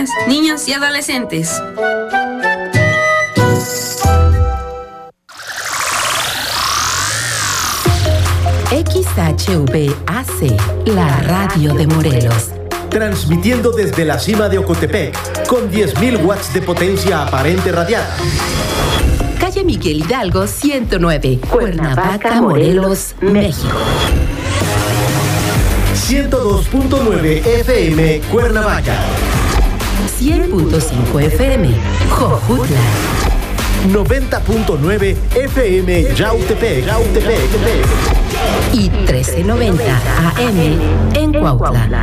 jóvenes, niños y adolescentes. XHVAC, la radio de Morelos. Transmitiendo desde la cima de Ocotepec, con 10.000 watts de potencia aparente radiada. Calle Miguel Hidalgo, 109, Cuernavaca, Morelos, México. 102.9 FM, Cuernavaca. 100.5 FM, Jojutla. 90.9 FM, Yautepec. Y 1390 AM en Cuautla.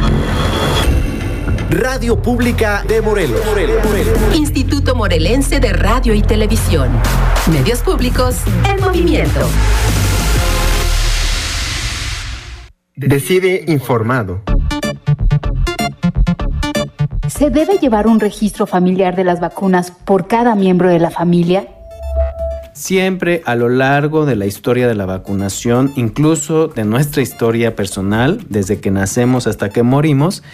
Radio Pública de Morelos. Instituto Morelense de Radio y Televisión. Medios públicos en movimiento. Decide informado. ¿Se debe llevar un registro familiar de las vacunas por cada miembro de la familia? Siempre a lo largo de la historia de la vacunación, incluso de nuestra historia personal, desde que nacemos hasta que morimos,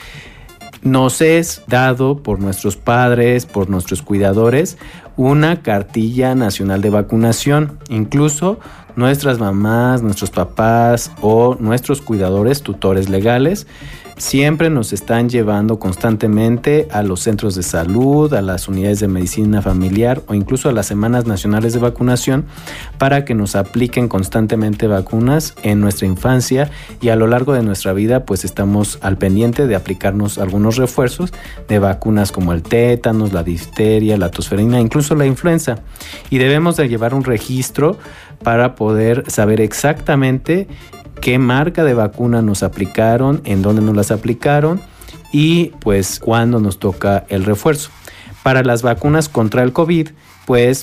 nos es dado por nuestros padres, por nuestros cuidadores, una cartilla nacional de vacunación. Incluso nuestras mamás, nuestros papás o nuestros cuidadores, tutores legales, siempre nos están llevando constantemente a los centros de salud, a las unidades de medicina familiar o incluso a las semanas nacionales de vacunación para que nos apliquen constantemente vacunas en nuestra infancia, y a lo largo de nuestra vida pues estamos al pendiente de aplicarnos algunos refuerzos de vacunas como el tétanos, la difteria, la tosferina, incluso la influenza, y debemos de llevar un registro para poder saber exactamente qué marca de vacuna nos aplicaron, en dónde nos las aplicaron y pues cuándo nos toca el refuerzo. Para las vacunas contra el COVID, pues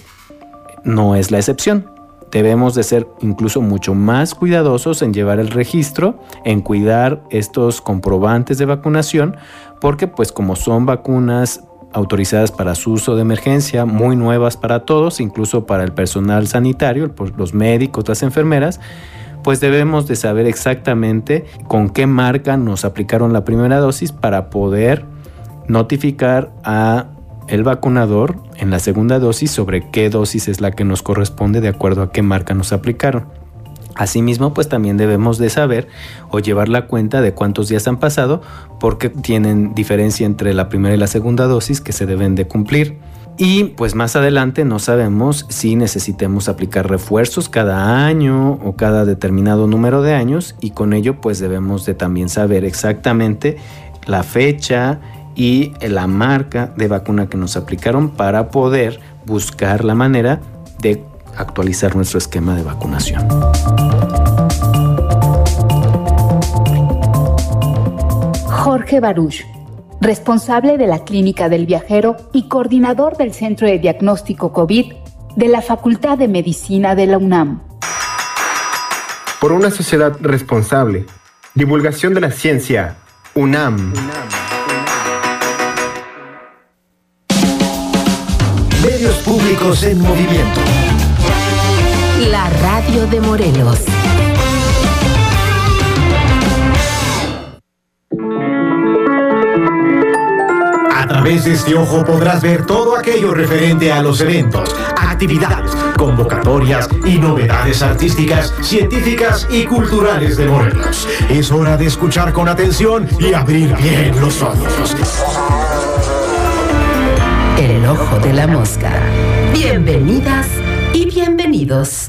no es la excepción. Debemos de ser incluso mucho más cuidadosos en llevar el registro, en cuidar estos comprobantes de vacunación, porque pues como son vacunas autorizadas para su uso de emergencia, muy nuevas para todos, incluso para el personal sanitario, los médicos, las enfermeras, pues debemos de saber exactamente con qué marca nos aplicaron la primera dosis para poder notificar a el vacunador en la segunda dosis sobre qué dosis es la que nos corresponde de acuerdo a qué marca nos aplicaron. Asimismo, pues también debemos de saber o llevar la cuenta de cuántos días han pasado, porque tienen diferencia entre la primera y la segunda dosis que se deben de cumplir. Y pues más adelante no sabemos si necesitemos aplicar refuerzos cada año o cada determinado número de años, y con ello pues debemos de también saber exactamente la fecha y la marca de vacuna que nos aplicaron para poder buscar la manera de actualizar nuestro esquema de vacunación. Jorge Baruch, responsable de la Clínica del Viajero y coordinador del Centro de Diagnóstico COVID de la Facultad de Medicina de la UNAM. Por una sociedad responsable. Divulgación de la ciencia. UNAM. Medios públicos en movimiento. La radio de Morelos. A través de este ojo podrás ver todo aquello referente a los eventos, actividades, convocatorias y novedades artísticas, científicas y culturales de Morelos. Es hora de escuchar con atención y abrir bien los ojos. El ojo de la mosca. Bienvenidas y bienvenidos.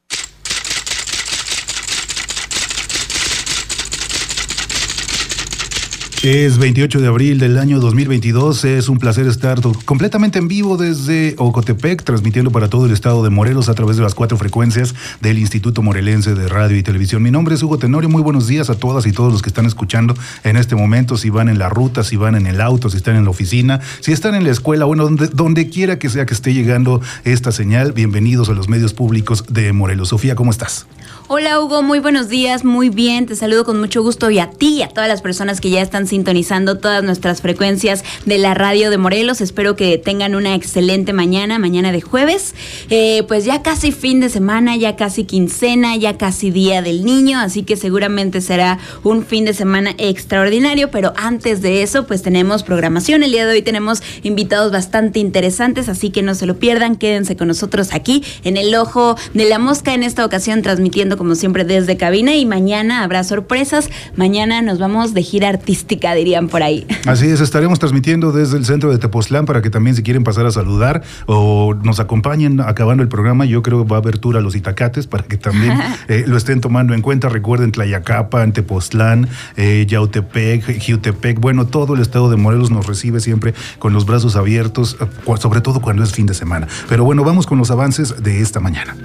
Es 28 de abril del año 2022, es un placer estar completamente en vivo desde Ocotepec, transmitiendo para todo el estado de Morelos a través de las 4 frecuencias del Instituto Morelense de Radio y Televisión. Mi nombre es Hugo Tenorio, muy buenos días a todas y todos los que están escuchando en este momento, si van en la ruta, si van en el auto, si están en la oficina, si están en la escuela, bueno, donde quiera que sea que esté llegando esta señal, bienvenidos a los medios públicos de Morelos. Sofía, ¿cómo estás? Hola Hugo, muy buenos días, muy bien, te saludo con mucho gusto y a ti y a todas las personas que ya están sintonizando todas nuestras frecuencias de la radio de Morelos. Espero que tengan una excelente mañana de jueves, pues ya casi fin de semana, ya casi quincena, ya casi Día del Niño, así que seguramente será un fin de semana extraordinario, pero antes de eso pues tenemos programación. El día de hoy tenemos invitados bastante interesantes, así que no se lo pierdan, quédense con nosotros aquí en el Ojo de la Mosca, en esta ocasión transmitiendo como siempre desde cabina, y mañana habrá sorpresas. Mañana nos vamos de gira artística, dirían por ahí. Así es, estaremos transmitiendo desde el centro de Tepoztlán para que también, si quieren pasar a saludar o nos acompañen acabando el programa, yo creo que va a haber tour a los Itacates para que también lo estén tomando en cuenta. Recuerden, Tlayacapan, Tepoztlán, Yautepec, Jiutepec, bueno, todo el estado de Morelos nos recibe siempre con los brazos abiertos, sobre todo cuando es fin de semana. Pero bueno, vamos con los avances de esta mañana.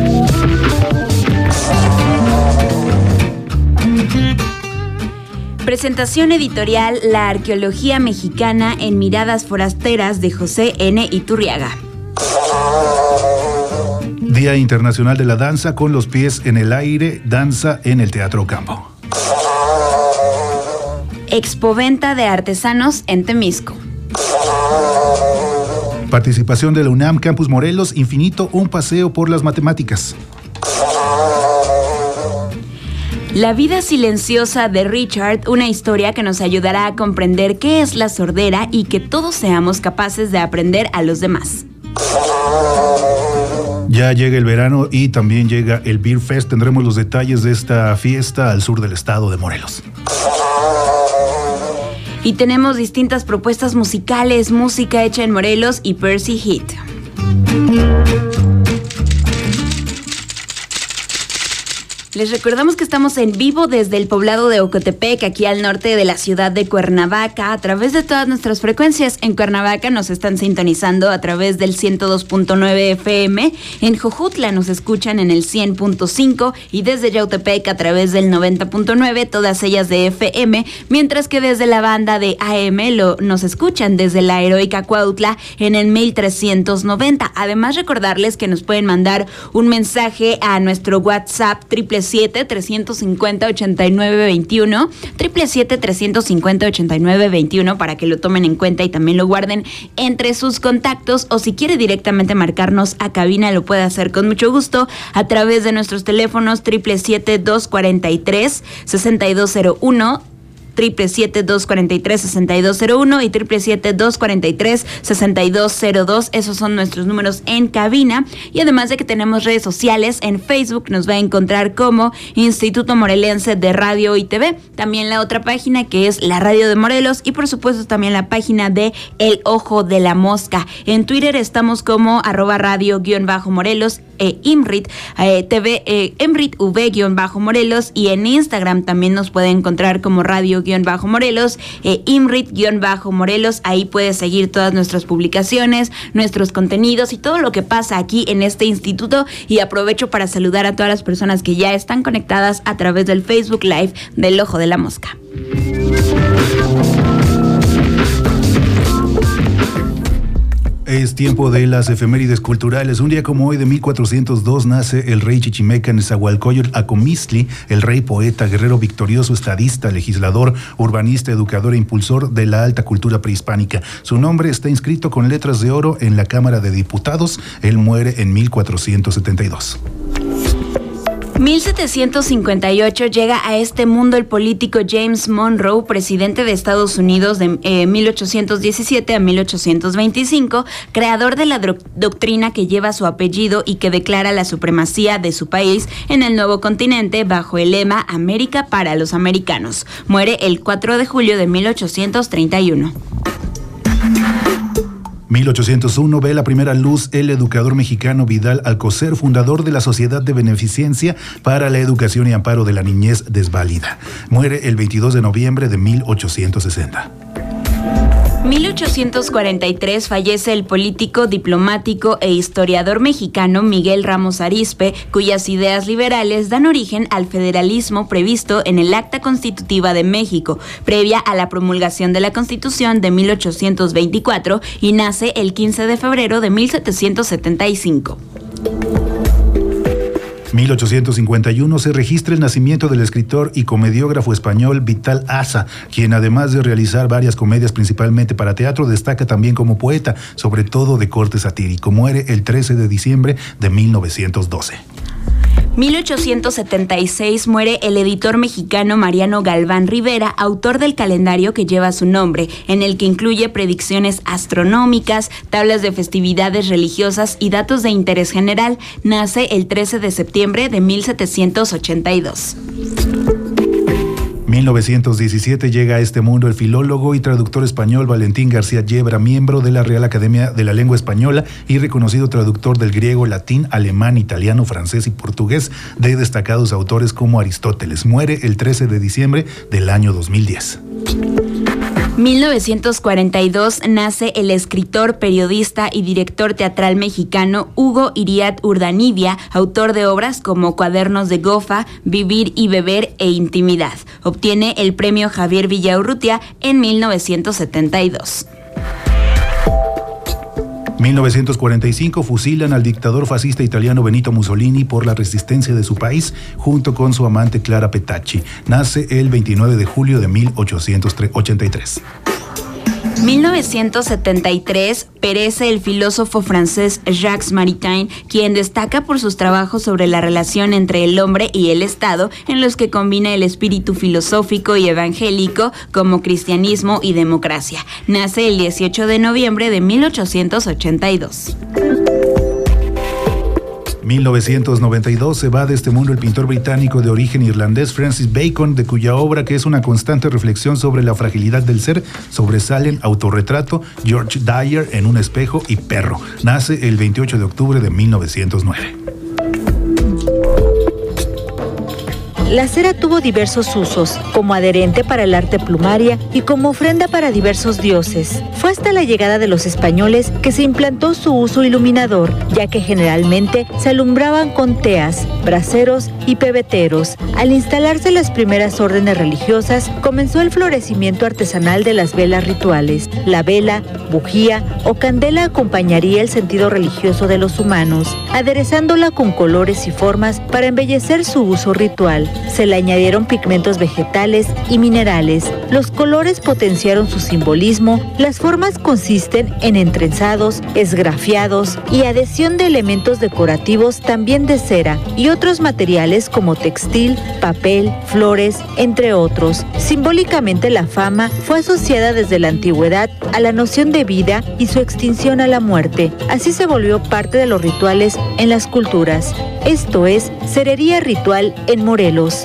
Presentación editorial La Arqueología Mexicana en Miradas Forasteras de José N. Iturriaga. Día Internacional de la Danza con los pies en el aire, danza en el Teatro Campo. Expoventa de artesanos en Temisco. Participación de la UNAM Campus Morelos, Infinito, un paseo por las matemáticas. La vida silenciosa de Richard, una historia que nos ayudará a comprender qué es la sordera y que todos seamos capaces de aprender a los demás. Ya llega el verano y también llega el Beer Fest. Tendremos los detalles de esta fiesta al sur del estado de Morelos. Y tenemos distintas propuestas musicales, música hecha en Morelos y Percy Hit. Les recordamos que estamos en vivo desde el poblado de Ocotepec, aquí al norte de la ciudad de Cuernavaca, a través de todas nuestras frecuencias. En Cuernavaca nos están sintonizando a través del 102.9 FM, en Jojutla nos escuchan en el 100.5 y desde Yautepec a través del 90.9, todas ellas de FM, mientras que desde la banda de AM nos escuchan desde la heroica Cuautla en el 1390. Además, recordarles que nos pueden mandar un mensaje a nuestro WhatsApp 777-350-8921, 777-350-8921, para que lo tomen en cuenta y también lo guarden entre sus contactos, o si quiere directamente marcarnos a cabina, lo puede hacer con mucho gusto a través de nuestros teléfonos 777-243-6201, 777-243-6201 y 777-243-6202. Esos son nuestros números en cabina. Y además de que tenemos redes sociales, en Facebook nos va a encontrar como Instituto Morelense de Radio y TV. También la otra página, que es la Radio de Morelos, y por supuesto también la página de El Ojo de la Mosca. En Twitter estamos como @radio_Morelos, Imrit TV, Imrit V_Morelos, y en Instagram también nos puede encontrar como Radio_Morelos, Imrit_Morelos. Ahí puedes seguir todas nuestras publicaciones, nuestros contenidos y todo lo que pasa aquí en este instituto. Y aprovecho para saludar a todas las personas que ya están conectadas a través del Facebook Live del Ojo de la Mosca. Es tiempo de las efemérides culturales. Un día como hoy de 1402 nace el rey chichimeca Nezahualcóyotl Acomistli, el rey, poeta, guerrero victorioso, estadista, legislador, urbanista, educador e impulsor de la alta cultura prehispánica. Su nombre está inscrito con letras de oro en la Cámara de Diputados. Él muere en 1472. 1758 llega a este mundo el político James Monroe, presidente de Estados Unidos de 1817 a 1825, creador de la doctrina que lleva su apellido y que declara la supremacía de su país en el nuevo continente bajo el lema América para los americanos. Muere el 4 de julio de 1831. 1801 ve la primera luz el educador mexicano Vidal Alcocer, fundador de la Sociedad de Beneficencia para la Educación y Amparo de la Niñez Desválida. Muere el 22 de noviembre de 1860. 1843 fallece el político, diplomático e historiador mexicano Miguel Ramos Arizpe, cuyas ideas liberales dan origen al federalismo previsto en el Acta Constitutiva de México, previa a la promulgación de la Constitución de 1824, y nace el 15 de febrero de 1775. 1851 se registra el nacimiento del escritor y comediógrafo español Vital Asa, quien además de realizar varias comedias principalmente para teatro, destaca también como poeta, sobre todo de corte satírico. Muere el 13 de diciembre de 1912. 1876 muere el editor mexicano Mariano Galván Rivera, autor del calendario que lleva su nombre, en el que incluye predicciones astronómicas, tablas de festividades religiosas y datos de interés general. Nace el 13 de septiembre de 1782. 1917 llega a este mundo el filólogo y traductor español Valentín García Yebra, miembro de la Real Academia de la Lengua Española y reconocido traductor del griego, latín, alemán, italiano, francés y portugués de destacados autores como Aristóteles. Muere el 13 de diciembre del año 2010. 1942 nace el escritor, periodista y director teatral mexicano Hugo Iriart Urdanibia, autor de obras como Cuadernos de Gofa, Vivir y Beber e Intimidad. Obtiene el premio Javier Villaurrutia en 1972. 1945 fusilan al dictador fascista italiano Benito Mussolini por la resistencia de su país junto con su amante Clara Petacci. Nace el 29 de julio de 1883. 1973 perece el filósofo francés Jacques Maritain, quien destaca por sus trabajos sobre la relación entre el hombre y el Estado, en los que combina el espíritu filosófico y evangélico como cristianismo y democracia. Nace el 18 de noviembre de 1882. 1992 se va de este mundo el pintor británico de origen irlandés Francis Bacon, de cuya obra, que es una constante reflexión sobre la fragilidad del ser, sobresalen Autorretrato, George Dyer, En un espejo y Perro. Nace el 28 de octubre de 1909. La cera tuvo diversos usos, como adherente para el arte plumaria y como ofrenda para diversos dioses. Fue hasta la llegada de los españoles que se implantó su uso iluminador, ya que generalmente se alumbraban con teas, braseros y pebeteros. Al instalarse las primeras órdenes religiosas, comenzó el florecimiento artesanal de las velas rituales. La vela, bujía o candela acompañaría el sentido religioso de los humanos, aderezándola con colores y formas para embellecer su uso ritual. Se le añadieron pigmentos vegetales y minerales. Los colores potenciaron su simbolismo. Las formas consisten en entrenzados, esgrafiados y adhesión de elementos decorativos también de cera y otros materiales como textil, papel, flores, entre otros. Simbólicamente, la fama fue asociada desde la antigüedad a la noción de vida y su extinción a la muerte. Así se volvió parte de los rituales en las culturas. Esto es cerería ritual en Morelos.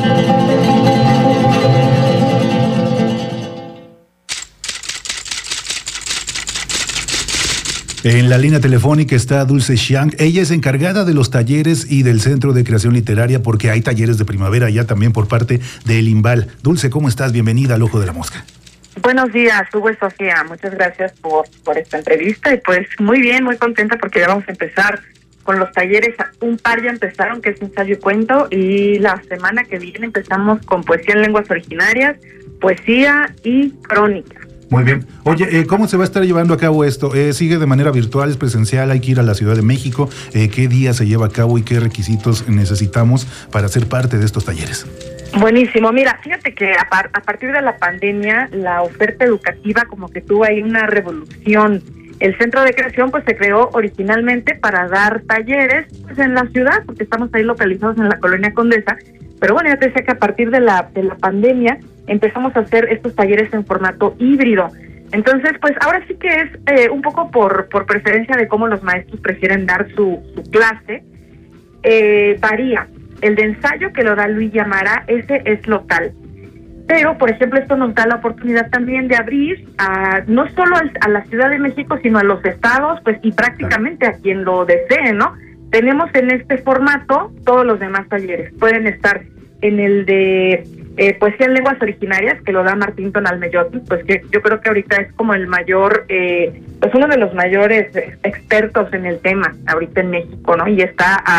En la línea telefónica está Dulce Xiang. Ella es encargada de los talleres y del Centro de Creación Literaria, porque hay talleres de primavera ya también por parte del INVAL. Dulce, ¿cómo estás? Bienvenida al Ojo de la Mosca. Buenos días, Hugo y Sofía. Muchas gracias por esta entrevista y pues muy bien, muy contenta porque ya vamos a empezar con los talleres. Un par ya empezaron, que es ensayo y cuento, y la semana que viene empezamos con poesía en lenguas originarias, poesía y crónica. Muy bien. Oye, ¿cómo se va a estar llevando a cabo esto? ¿Sigue de manera virtual, es presencial? ¿Hay que ir a la Ciudad de México? ¿Qué día se lleva a cabo y qué requisitos necesitamos para ser parte de estos talleres? Buenísimo. Mira, fíjate que a partir de la pandemia, la oferta educativa como que tuvo ahí una revolución. El Centro de Creación pues se creó originalmente para dar talleres pues, en la ciudad, porque estamos ahí localizados en la Colonia Condesa. Pero bueno, ya te decía que a partir de la pandemia empezamos a hacer estos talleres en formato híbrido. Entonces, pues ahora sí que es un poco por preferencia de cómo los maestros prefieren dar su clase. Varía. El de ensayo que lo da Luis Llamara, ese es local. Pero, por ejemplo, esto nos da la oportunidad también de abrir no solo a la Ciudad de México, sino a los estados, pues y prácticamente a quien lo desee, ¿no? Tenemos en este formato todos los demás talleres. Pueden estar en el de poesía en lenguas originarias, que lo da Martín Tonalmeyotl, pues que yo creo que ahorita es como el mayor, pues uno de los mayores expertos en el tema ahorita en México, ¿no? Y está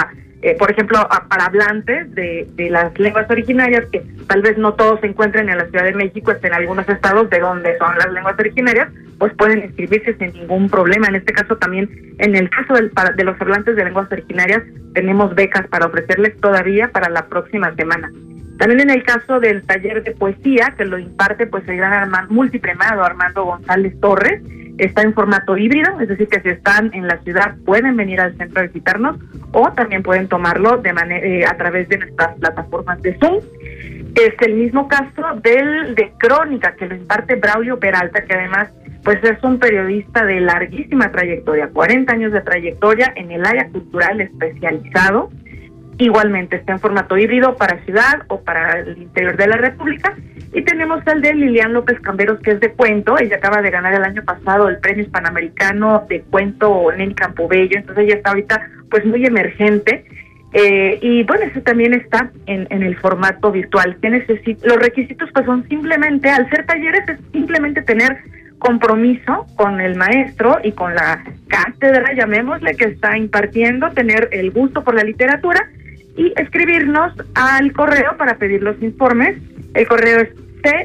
por ejemplo, para hablantes de las lenguas originarias, que tal vez no todos se encuentren en la Ciudad de México, en algunos estados de donde son las lenguas originarias, pues pueden inscribirse sin ningún problema. En este caso también, en el caso de los hablantes de lenguas originarias, tenemos becas para ofrecerles todavía para la próxima semana. También en el caso del taller de poesía, que lo imparte pues el gran multipremiado Armando González Torres, está en formato híbrido, es decir, que si están en la ciudad pueden venir al centro a visitarnos o también pueden tomarlo a través de nuestras plataformas de Zoom. Es el mismo caso de crónica, que lo imparte Braulio Peralta, que además pues es un periodista de larguísima trayectoria, 40 años de trayectoria en el área cultural especializado. Igualmente está en formato híbrido para ciudad o para el interior de la República. Y tenemos el de Lilian López Camberos, que es de cuento. Ella acaba de ganar el año pasado el premio hispanoamericano de cuento Neni Campobello, entonces ella está ahorita pues muy emergente. Y bueno, eso también está en el formato virtual. Los requisitos pues son simplemente, al ser talleres, es simplemente tener compromiso con el maestro y con la cátedra, llamémosle, que está impartiendo, tener el gusto por la literatura y escribirnos al correo para pedir los informes. El correo es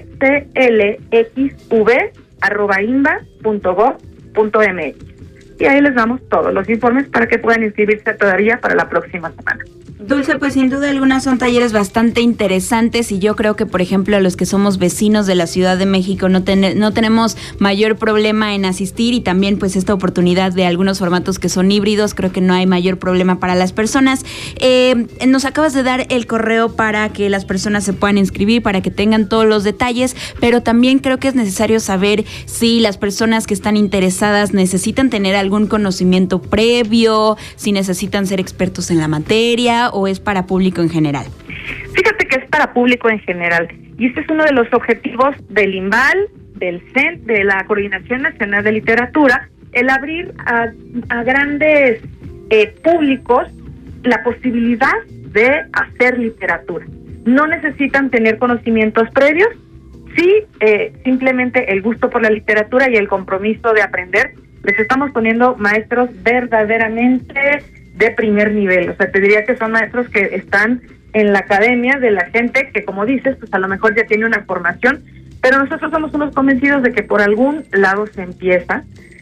cclxv@imba.gov.mx y ahí les damos todos los informes para que puedan inscribirse todavía para la próxima semana. Dulce, pues sin duda alguna son talleres bastante interesantes y yo creo que, por ejemplo, a los que somos vecinos de la Ciudad de México no tenemos mayor problema en asistir, y también pues esta oportunidad de algunos formatos que son híbridos, creo que no hay mayor problema para las personas. Nos acabas de dar el correo para que las personas se puedan inscribir, para que tengan todos los detalles, pero también creo que es necesario saber si las personas que están interesadas necesitan tener algún conocimiento previo, si necesitan ser expertos en la materia, o es para público en general. Fíjate que es para público en general, y este es uno de los objetivos del INVAL, del CEN, de la Coordinación Nacional de Literatura, el abrir a grandes públicos la posibilidad de hacer literatura. No necesitan tener conocimientos previos, sí, simplemente el gusto por la literatura y el compromiso de aprender. Les estamos poniendo maestros verdaderamente de primer nivel, o sea, te diría que son maestros que están en la academia de la gente que, como dices, pues a lo mejor ya tiene una formación, pero nosotros somos unos convencidos de que por algún lado se empieza,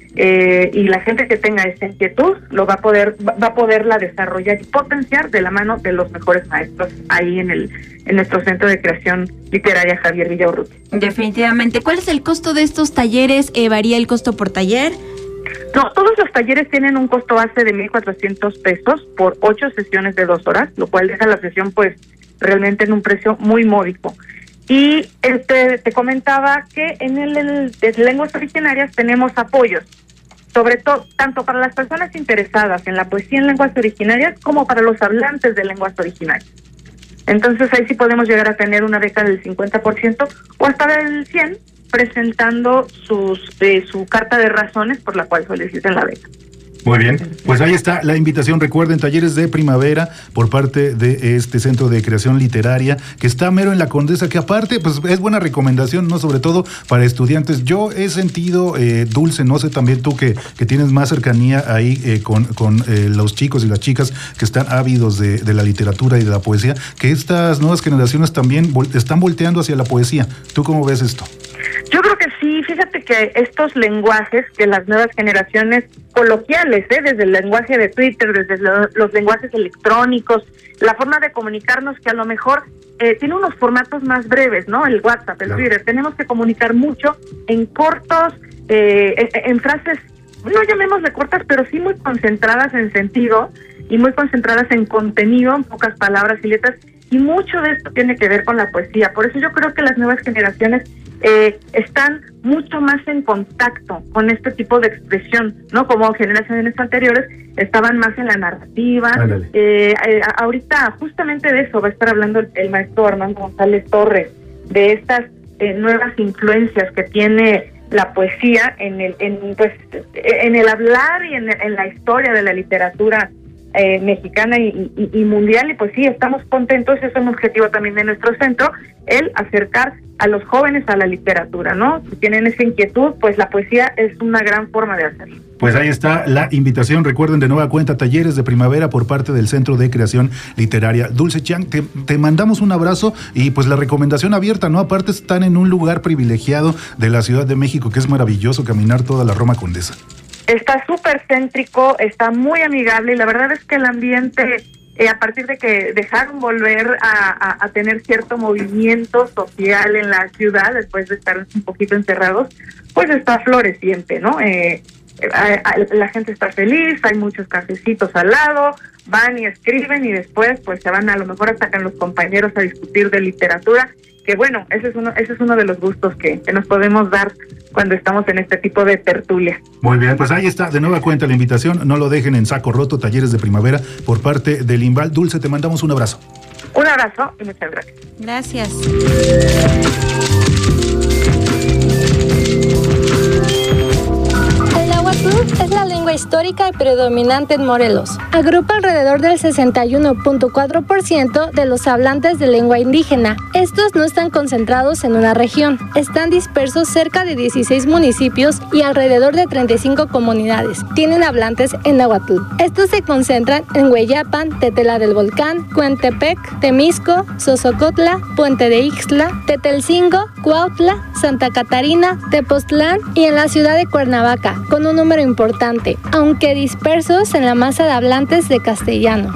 y la gente que tenga esta inquietud va a poderla desarrollar y potenciar de la mano de los mejores maestros ahí en nuestro Centro de Creación Literaria Javier Villaurrutia. Definitivamente. ¿Cuál es el costo de estos talleres? ¿Varía el costo por taller? No, todos los talleres tienen un costo base de 1,400 pesos por 8 sesiones de 2 horas, lo cual deja la sesión pues realmente en un precio muy módico. Y te comentaba que en el de lenguas originarias tenemos apoyos, sobre todo tanto para las personas interesadas en la poesía en lenguas originarias como para los hablantes de lenguas originarias. Entonces ahí sí podemos llegar a tener una beca del 50% o hasta del 100%, presentando su carta de razones por la cual solicitan la beca. Muy bien, pues ahí está la invitación. Recuerden, talleres de primavera por parte de este Centro de Creación Literaria que está mero en la Condesa, que aparte pues es buena recomendación, ¿no? Sobre todo para estudiantes. Yo he sentido, Dulce, no sé también tú que tienes más cercanía ahí con los chicos y las chicas que están ávidos de la literatura y de la poesía, que estas nuevas generaciones también están volteando hacia la poesía. ¿Tú cómo ves esto? Yo creo que sí, fíjate que estos lenguajes que las nuevas generaciones coloquiales, desde el lenguaje de Twitter, desde los lenguajes electrónicos, la forma de comunicarnos que a lo mejor tiene unos formatos más breves, ¿no? El WhatsApp, el Twitter, tenemos que comunicar mucho en cortos, en frases, no llamémosle cortas, pero sí muy concentradas en sentido y muy concentradas en contenido, en pocas palabras y letras, y mucho de esto tiene que ver con la poesía. Por eso yo creo que las nuevas generaciones están mucho más en contacto con este tipo de expresión, ¿no? Como generaciones anteriores estaban más en la narrativa. Ahorita justamente de eso va a estar hablando el maestro Armando González Torres, de estas nuevas influencias que tiene la poesía en el hablar y en la historia de la literatura mexicana y mundial, y pues sí, estamos contentos. Es un objetivo también de nuestro centro, el acercar a los jóvenes a la literatura, ¿no? Si tienen esa inquietud, pues la poesía es una gran forma de hacerlo. Pues ahí está la invitación. Recuerden, de nueva cuenta, talleres de primavera por parte del Centro de Creación Literaria. Dulce Chang, te mandamos un abrazo y pues la recomendación abierta, ¿no? Aparte están en un lugar privilegiado de la Ciudad de México, que es maravilloso caminar toda la Roma Condesa. Está súper céntrico, está muy amigable, y la verdad es que el ambiente, a partir de que dejaron volver a tener cierto movimiento social en la ciudad, después de estar un poquito encerrados, pues está floreciente, ¿no? La gente está feliz, hay muchos cafecitos al lado, van y escriben, y después pues se van, a lo mejor hasta con los compañeros a discutir de literatura, que bueno, ese es uno de los gustos que nos podemos dar cuando estamos en este tipo de tertulia. Muy bien, pues ahí está, de nueva cuenta la invitación. No lo dejen en saco roto, talleres de primavera por parte del INVAL. Dulce, te mandamos un abrazo. Un abrazo y muchas gracias. Gracias. Es la lengua histórica y predominante en Morelos. Agrupa alrededor del 61.4% de los hablantes de lengua indígena. Estos no están concentrados en una región. Están dispersos cerca de 16 municipios y alrededor de 35 comunidades. Tienen hablantes en náhuatl. Estos se concentran en Hueyapan, Tetela del Volcán, Cuentepec, Temisco, Sosocotla, Puente de Ixtla, Tetelcingo, Cuautla, Santa Catarina, Tepoztlán y en la ciudad de Cuernavaca, con un número importante, aunque dispersos en la masa de hablantes de castellano.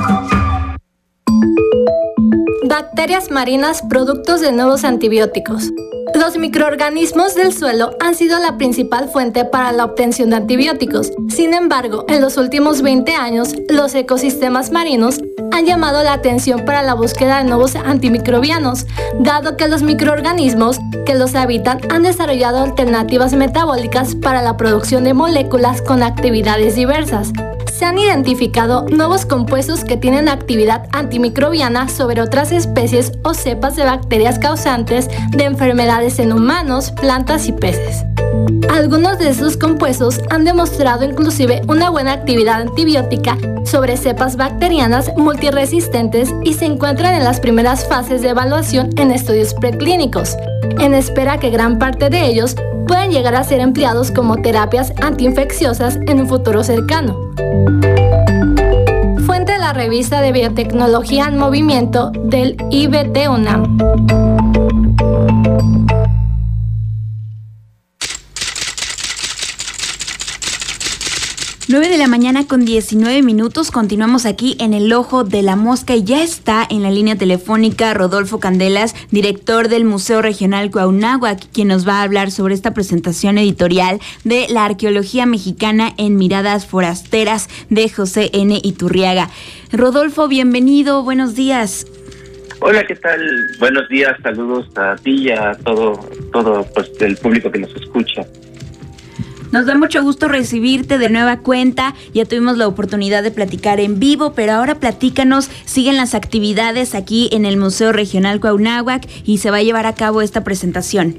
Bacterias marinas, productos de nuevos antibióticos. Los microorganismos del suelo han sido la principal fuente para la obtención de antibióticos. Sin embargo, en los últimos 20 años, los ecosistemas marinos han llamado la atención para la búsqueda de nuevos antimicrobianos, dado que los microorganismos que los habitan han desarrollado alternativas metabólicas para la producción de moléculas con actividades diversas. Se han identificado nuevos compuestos que tienen actividad antimicrobiana sobre otras especies o cepas de bacterias causantes de enfermedades en humanos, plantas y peces. Algunos de estos compuestos han demostrado inclusive una buena actividad antibiótica sobre cepas bacterianas multiresistentes y se encuentran en las primeras fases de evaluación en estudios preclínicos, en espera que gran parte de ellos puedan llegar a ser empleados como terapias antiinfecciosas en un futuro cercano. Fuente de la revista de Biotecnología en Movimiento del IBT UNAM. 9 de la mañana con 19 minutos. Continuamos aquí en el Ojo de la Mosca y ya está en la línea telefónica Rodolfo Candelas, director del Museo Regional Cuauhnáhuac, quien nos va a hablar sobre esta presentación editorial de la arqueología mexicana en miradas forasteras de José N. Iturriaga. Rodolfo, bienvenido, buenos días. Hola, ¿qué tal? Buenos días, saludos a ti y a todo pues, el público que nos escucha. Nos da mucho gusto recibirte de nueva cuenta. Ya tuvimos la oportunidad de platicar en vivo, pero ahora platícanos, siguen las actividades aquí en el Museo Regional Cuauhnáhuac y se va a llevar a cabo esta presentación.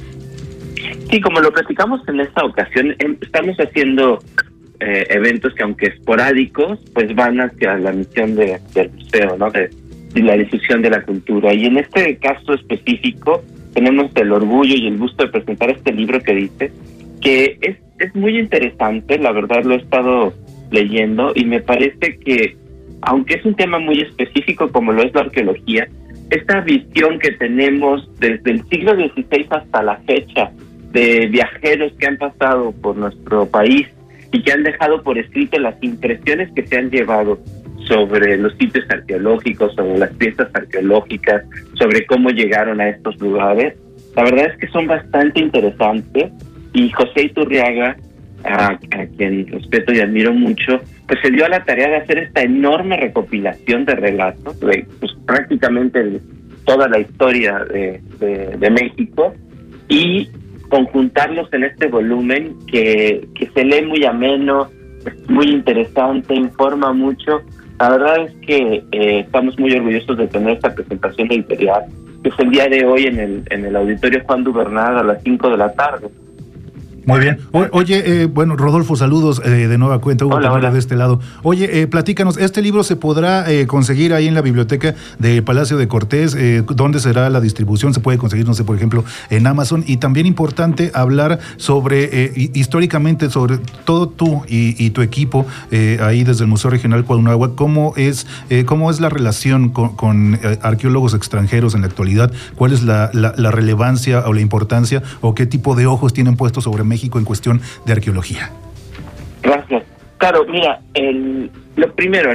Sí, como lo platicamos en esta ocasión, estamos haciendo eventos que, aunque esporádicos, pues van hacia la misión del museo, ¿no? De la difusión de la cultura. Y en este caso específico tenemos el orgullo y el gusto de presentar este libro que dice que es muy interesante. La verdad lo he estado leyendo y me parece que, aunque es un tema muy específico como lo es la arqueología, esta visión que tenemos desde el siglo XVI hasta la fecha de viajeros que han pasado por nuestro país y que han dejado por escrito las impresiones que se han llevado sobre los sitios arqueológicos, sobre las piezas arqueológicas, sobre cómo llegaron a estos lugares, la verdad es que son bastante interesantes. Y José Iturriaga, a quien respeto y admiro mucho, pues se dio a la tarea de hacer esta enorme recopilación de relatos de pues, prácticamente toda la historia de México y conjuntarlos en este volumen que se lee muy ameno, es muy interesante, informa mucho. La verdad es que estamos muy orgullosos de tener esta presentación editorial, que es el día de hoy en el Auditorio Juan Duvernay a las 5 de la tarde. Muy bien. Oye, bueno, Rodolfo, saludos de nueva cuenta. Hugo, hola. De este lado. Oye, platícanos, ¿este libro se podrá conseguir ahí en la biblioteca del Palacio de Cortés? ¿Dónde será la distribución? ¿Se puede conseguir, no sé, por ejemplo, en Amazon? Y también importante hablar sobre, históricamente, sobre todo tú y tu equipo ahí desde el Museo Regional Cuauhnáhuac, ¿cómo es la relación con arqueólogos extranjeros en la actualidad? ¿Cuál es la relevancia o la importancia o qué tipo de ojos tienen puestos sobre México en cuestión de arqueología? Gracias. Claro, mira, lo primero,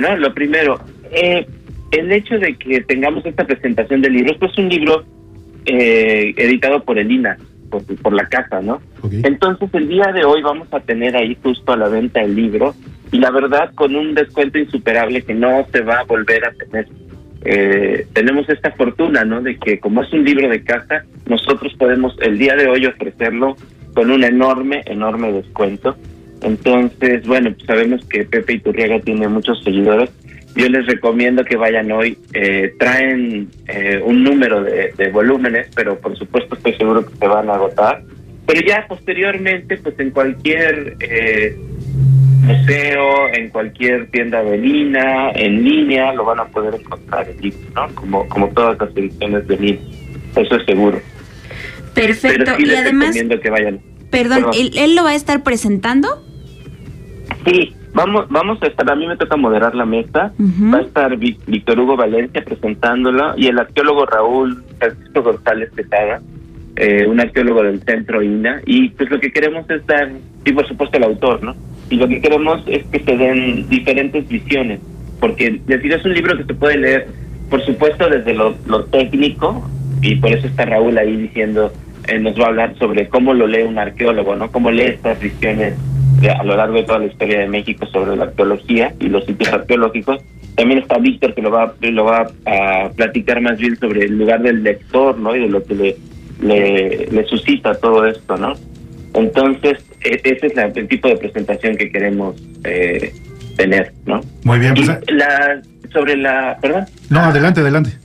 el hecho de que tengamos esta presentación del libro, esto es un libro editado por el INAH, por la casa, ¿no? Okay. Entonces, el día de hoy vamos a tener ahí justo a la venta el libro, y la verdad, con un descuento insuperable que no se va a volver a tener. Tenemos esta fortuna, ¿no? De que como es un libro de casa, nosotros podemos el día de hoy ofrecerlo con un enorme descuento. Entonces, bueno, pues sabemos que Pepe Iturriaga tiene muchos seguidores. Yo les recomiendo que vayan hoy. Traen un número de volúmenes, pero por supuesto estoy seguro que se van a agotar. Pero ya posteriormente, pues en cualquier museo, en cualquier tienda de Lina, en línea, lo van a poder encontrar el libro, ¿no? Como todas las ediciones de Lina. Eso es seguro. Perfecto. Pero sí, y además, recomiendo que vayan. Perdón. ¿Él lo va a estar presentando? Sí, vamos a estar, a mí me toca moderar la mesa, va a estar Víctor Hugo Valencia presentándola, y el arqueólogo Raúl Francisco González Quesada, un arqueólogo del Centro INAH, y pues lo que queremos es dar, y por supuesto el autor, ¿no? Y lo que queremos es que se den diferentes visiones, porque decir, es un libro que se puede leer, por supuesto, desde lo técnico, y por eso está Raúl ahí diciendo, nos va a hablar sobre cómo lo lee un arqueólogo, ¿no? Cómo lee estas visiones a lo largo de toda la historia de México sobre la arqueología y los sitios arqueológicos. También está Víctor, que lo va a platicar más bien sobre el lugar del lector, ¿no? Y de lo que le suscita todo esto, ¿no? Entonces, ese es el tipo de presentación que queremos tener, ¿no? Muy bien. Pues, ¿Perdón? No, adelante.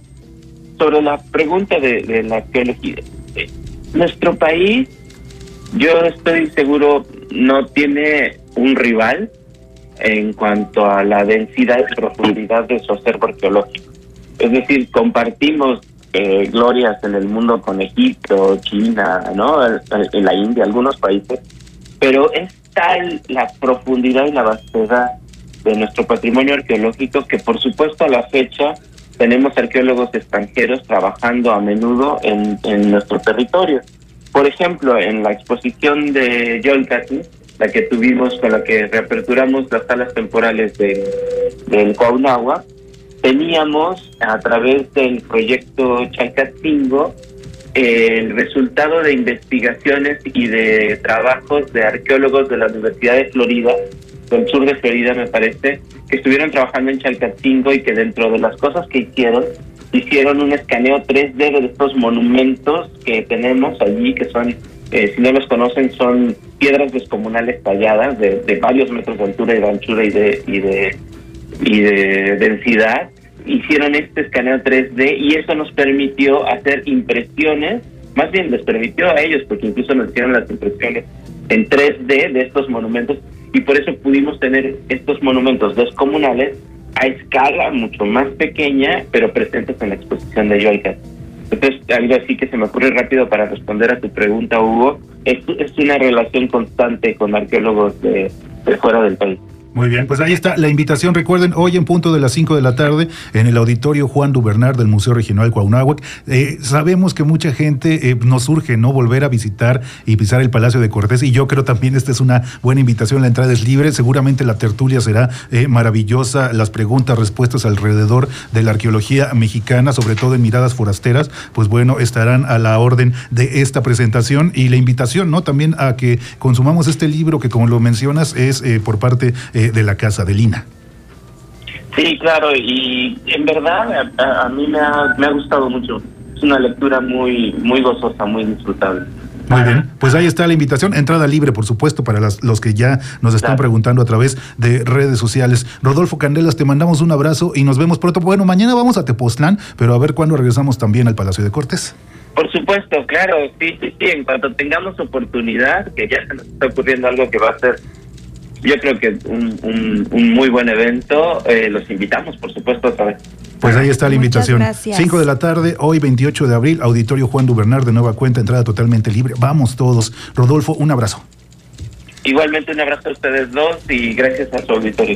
Sobre la pregunta de la arqueología. Nuestro país, yo estoy seguro, no tiene un rival en cuanto a la densidad y profundidad de su acervo arqueológico. Es decir, compartimos glorias en el mundo con Egipto, China, ¿no? En la India, algunos países, pero es tal la profundidad y la vastedad de nuestro patrimonio arqueológico que, por supuesto, a la fecha tenemos arqueólogos extranjeros trabajando a menudo en nuestro territorio. Por ejemplo, en la exposición de Yolcatl, la que tuvimos, con la que reaperturamos las salas temporales del Cuauhnáhuac, teníamos a través del proyecto Chalcatzingo el resultado de investigaciones y de trabajos de arqueólogos de la Universidad de Florida, del sur de Florida me parece, que estuvieron trabajando en Chalcatzingo y que dentro de las cosas que hicieron un escaneo 3D de estos monumentos que tenemos allí, que son, si no los conocen, son piedras descomunales talladas de varios metros de altura y de anchura y de densidad. Hicieron este escaneo 3D y eso nos permitió hacer impresiones, más bien les permitió a ellos, porque incluso nos hicieron las impresiones en 3D de estos monumentos, y por eso pudimos tener estos monumentos descomunales a escala mucho más pequeña, pero presentes en la exposición de Yolcatl. Entonces, algo así que se me ocurre rápido para responder a tu pregunta, Hugo, es una relación constante con arqueólogos de fuera del país. Muy bien, pues ahí está la invitación. Recuerden, hoy en punto de las 5 de la tarde en el auditorio Juan Dubernard del Museo Regional Cuauhnáhuac. Sabemos que mucha gente nos urge no volver a visitar y pisar el Palacio de Cortés, y yo creo también esta es una buena invitación. La entrada es libre, seguramente la tertulia será maravillosa, las preguntas, respuestas alrededor de la arqueología mexicana, sobre todo en Miradas Forasteras, pues bueno, estarán a la orden de esta presentación, y la invitación, ¿no? También a que consumamos este libro que, como lo mencionas, es por parte de la casa de Lina. Sí, claro, y en verdad a mí me ha gustado mucho. Es una lectura muy gozosa, muy disfrutable. Muy bien, pues ahí está la invitación, entrada libre, por supuesto, para los que ya nos están preguntando a través de redes sociales. Rodolfo Candelas, te mandamos un abrazo y nos vemos pronto. Bueno, mañana vamos a Tepoztlán, pero a ver cuándo regresamos también al Palacio de Cortés. Por supuesto, claro, sí, en cuanto tengamos oportunidad, que ya se nos está ocurriendo algo que va a ser, yo creo que un muy buen evento, los invitamos, por supuesto, otra vez. Pues ahí está la invitación. Muchas gracias. 5 de la tarde, hoy 28 de abril, Auditorio Juan Dubernard, de nueva cuenta, entrada totalmente libre. Vamos todos. Rodolfo, un abrazo. Igualmente un abrazo a ustedes dos y gracias a su auditorio.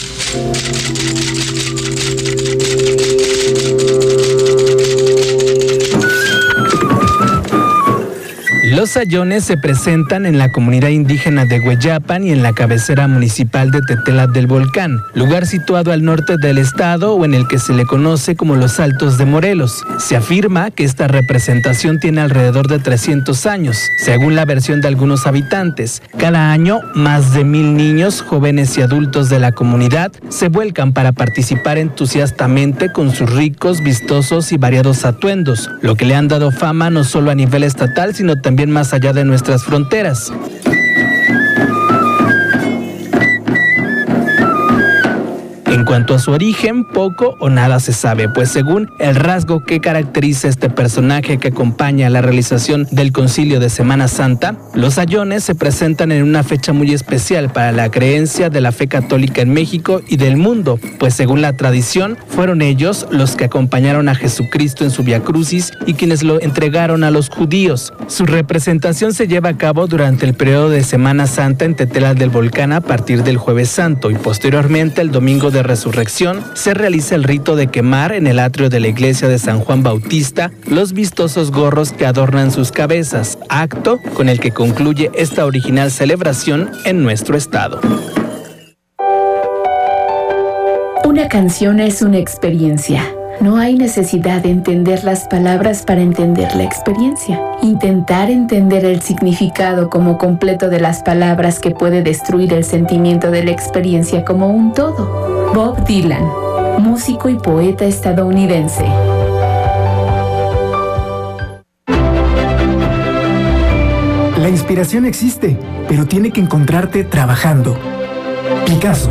Los sayones se presentan en la comunidad indígena de Hueyapan y en la cabecera municipal de Tetela del Volcán, lugar situado al norte del estado o en el que se le conoce como los Altos de Morelos. Se afirma que esta representación tiene alrededor de 300 años, según la versión de algunos habitantes. Cada año, más de 1,000 niños, jóvenes y adultos de la comunidad se vuelcan para participar entusiastamente con sus ricos, vistosos y variados atuendos, lo que le han dado fama no solo a nivel estatal, sino también más allá de nuestras fronteras. En cuanto a su origen, poco o nada se sabe, pues según el rasgo que caracteriza este personaje que acompaña a la realización del concilio de Semana Santa, los sayones se presentan en una fecha muy especial para la creencia de la fe católica en México y del mundo, pues según la tradición, fueron ellos los que acompañaron a Jesucristo en su Vía Crucis y quienes lo entregaron a los judíos. Su representación se lleva a cabo durante el periodo de Semana Santa en Tetela del Volcán a partir del Jueves Santo y posteriormente el domingo de Resurrección se realiza el rito de quemar en el atrio de la iglesia de San Juan Bautista los vistosos gorros que adornan sus cabezas, acto con el que concluye esta original celebración en nuestro estado. Una canción es una experiencia. No hay necesidad de entender las palabras para entender la experiencia. Intentar entender el significado como completo de las palabras que puede destruir el sentimiento de la experiencia como un todo. Bob Dylan, músico y poeta estadounidense. La inspiración existe, pero tiene que encontrarte trabajando. Picasso.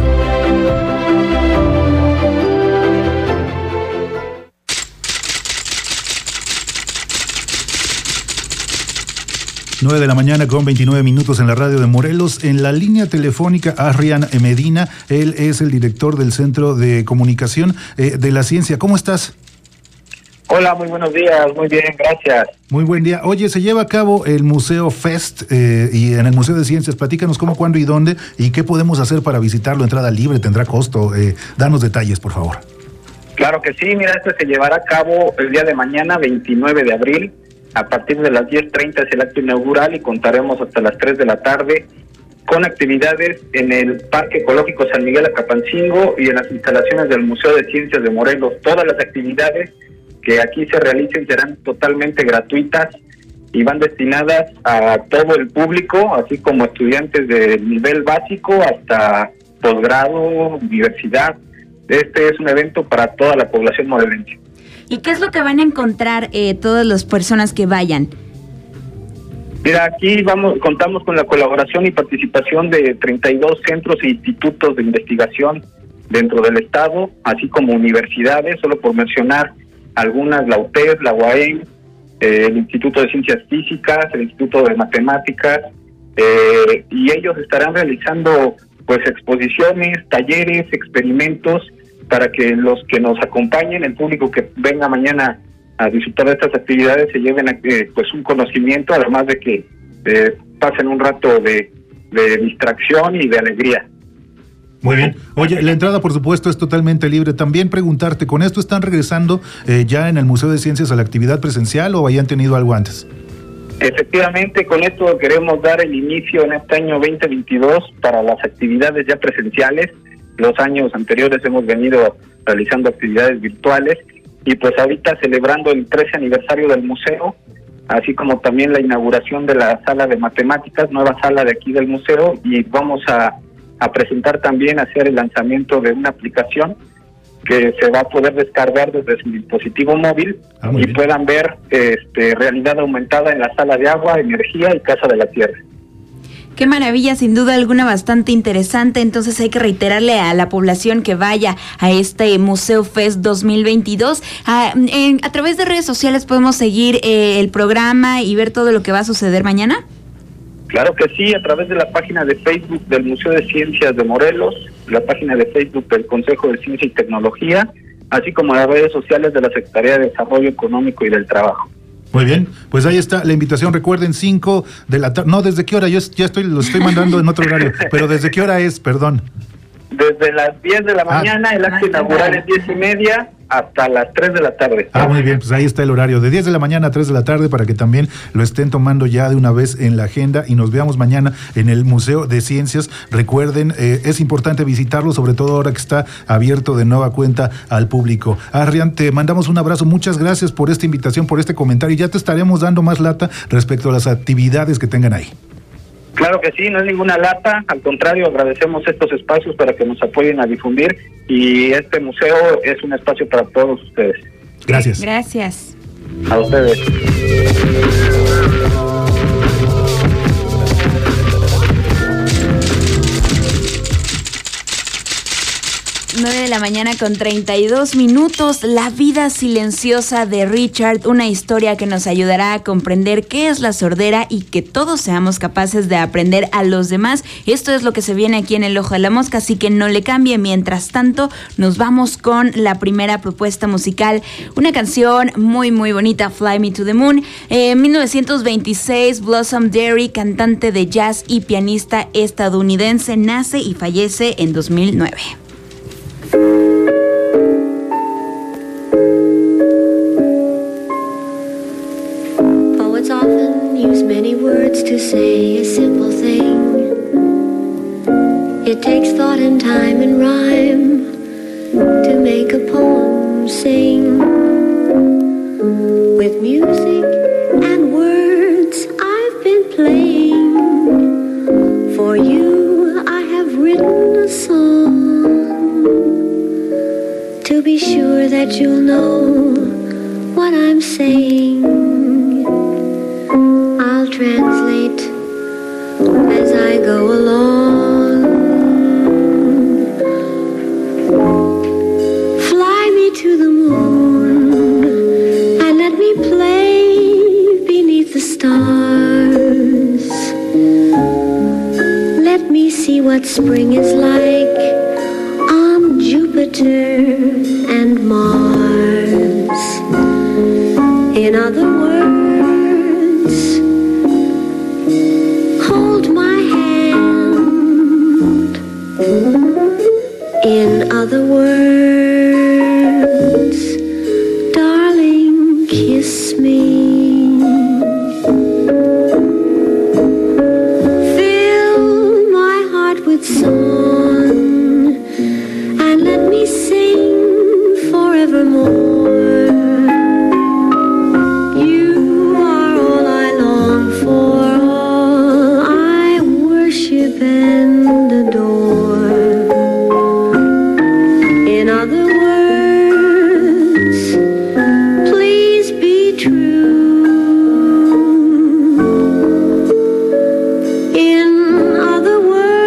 Nueve de la mañana con 29 minutos en la radio de Morelos. En la línea telefónica, Adrián Medina. Él es el director del Centro de Comunicación de la Ciencia. ¿Cómo estás? Hola, muy buenos días. Muy bien, gracias. Muy buen día. Oye, se lleva a cabo el Museo Fest y en el Museo de Ciencias. Platícanos cómo, cuándo y dónde y qué podemos hacer para visitarlo. Entrada libre, tendrá costo. Danos detalles, por favor. Claro que sí. Mira, esto se llevará a cabo el día de mañana, 29 de abril. A partir de las 10:30 es el acto inaugural y contaremos hasta las 3 de la tarde con actividades en el Parque Ecológico San Miguel Acapancingo y en las instalaciones del Museo de Ciencias de Morelos. Todas las actividades que aquí se realicen serán totalmente gratuitas y van destinadas a todo el público, así como estudiantes de nivel básico hasta posgrado, universidad. Este es un evento para toda la población morelense. ¿Y qué es lo que van a encontrar todas las personas que vayan? Mira, aquí contamos con la colaboración y participación de 32 centros e institutos de investigación dentro del estado, así como universidades, solo por mencionar algunas, la UTED, la UAM, el Instituto de Ciencias Físicas, el Instituto de Matemáticas, y ellos estarán realizando pues exposiciones, talleres, experimentos, para que los que nos acompañen, el público que venga mañana a disfrutar de estas actividades, se lleven pues un conocimiento, además de que pasen un rato de distracción y de alegría. Muy bien. Oye, la entrada, por supuesto, es totalmente libre. También preguntarte, ¿con esto están regresando ya en el Museo de Ciencias a la actividad presencial o habían tenido algo antes? Efectivamente, con esto queremos dar el inicio en este año 2022 para las actividades ya presenciales. Los años anteriores hemos venido realizando actividades virtuales y pues ahorita celebrando el 13 aniversario del museo, así como también la inauguración de la sala de matemáticas, nueva sala de aquí del museo, y vamos a presentar también, hacer el lanzamiento de una aplicación que se va a poder descargar desde su dispositivo móvil y puedan ver realidad aumentada en la sala de agua, energía y casa de la tierra. Qué maravilla, sin duda alguna bastante interesante. Entonces hay que reiterarle a la población que vaya a este Museo Fest 2022. A través de redes sociales podemos seguir el programa y ver todo lo que va a suceder mañana. Claro que sí, a través de la página de Facebook del Museo de Ciencias de Morelos, la página de Facebook del Consejo de Ciencia y Tecnología, así como las redes sociales de la Secretaría de Desarrollo Económico y del Trabajo. Muy bien, pues ahí está la invitación. Recuerden, 5 de la tarde. No, ¿desde qué hora? Yo ya lo estoy mandando en otro horario, pero ¿desde qué hora es? Perdón. Desde las 10 de la mañana, el acto inaugural es 10:30 hasta las 3 de la tarde. Muy bien, pues ahí está el horario, de 10 de la mañana a 3 de la tarde, para que también lo estén tomando ya de una vez en la agenda, y nos veamos mañana en el Museo de Ciencias. Recuerden, es importante visitarlo, sobre todo ahora que está abierto de nueva cuenta al público. Adrián, te mandamos un abrazo, muchas gracias por esta invitación, por este comentario, y ya te estaremos dando más lata respecto a las actividades que tengan ahí. Claro que sí, no es ninguna lata, al contrario, agradecemos estos espacios para que nos apoyen a difundir, y este museo es un espacio para todos ustedes. Gracias. Gracias. A ustedes. 9 de la mañana con 32 minutos. La vida silenciosa de Richard, una historia que nos ayudará a comprender qué es la sordera y que todos seamos capaces de aprender a los demás. Esto es lo que se viene aquí en El Ojo de la Mosca, así que no le cambie. Mientras tanto, nos vamos con la primera propuesta musical, una canción muy muy bonita, Fly Me to the Moon. En 1926, Blossom Derry, cantante de jazz y pianista estadounidense, nace y fallece en 2009. Poets often use many words to say a simple thing. It takes thought and time and rhyme to make a poem sing. With music and words I've been playing. For you I have written a song. To be sure that you'll know what I'm saying, I'll translate as I go along. Fly me to the moon and let me play beneath the stars. Let me see what spring is like on Jupiter and Mars. In other words, hold my hand. In other words, darling, kiss me. Fill my heart with song and let me sing forevermore. You are all I long for, all I worship and adore. In other words, please be true. In other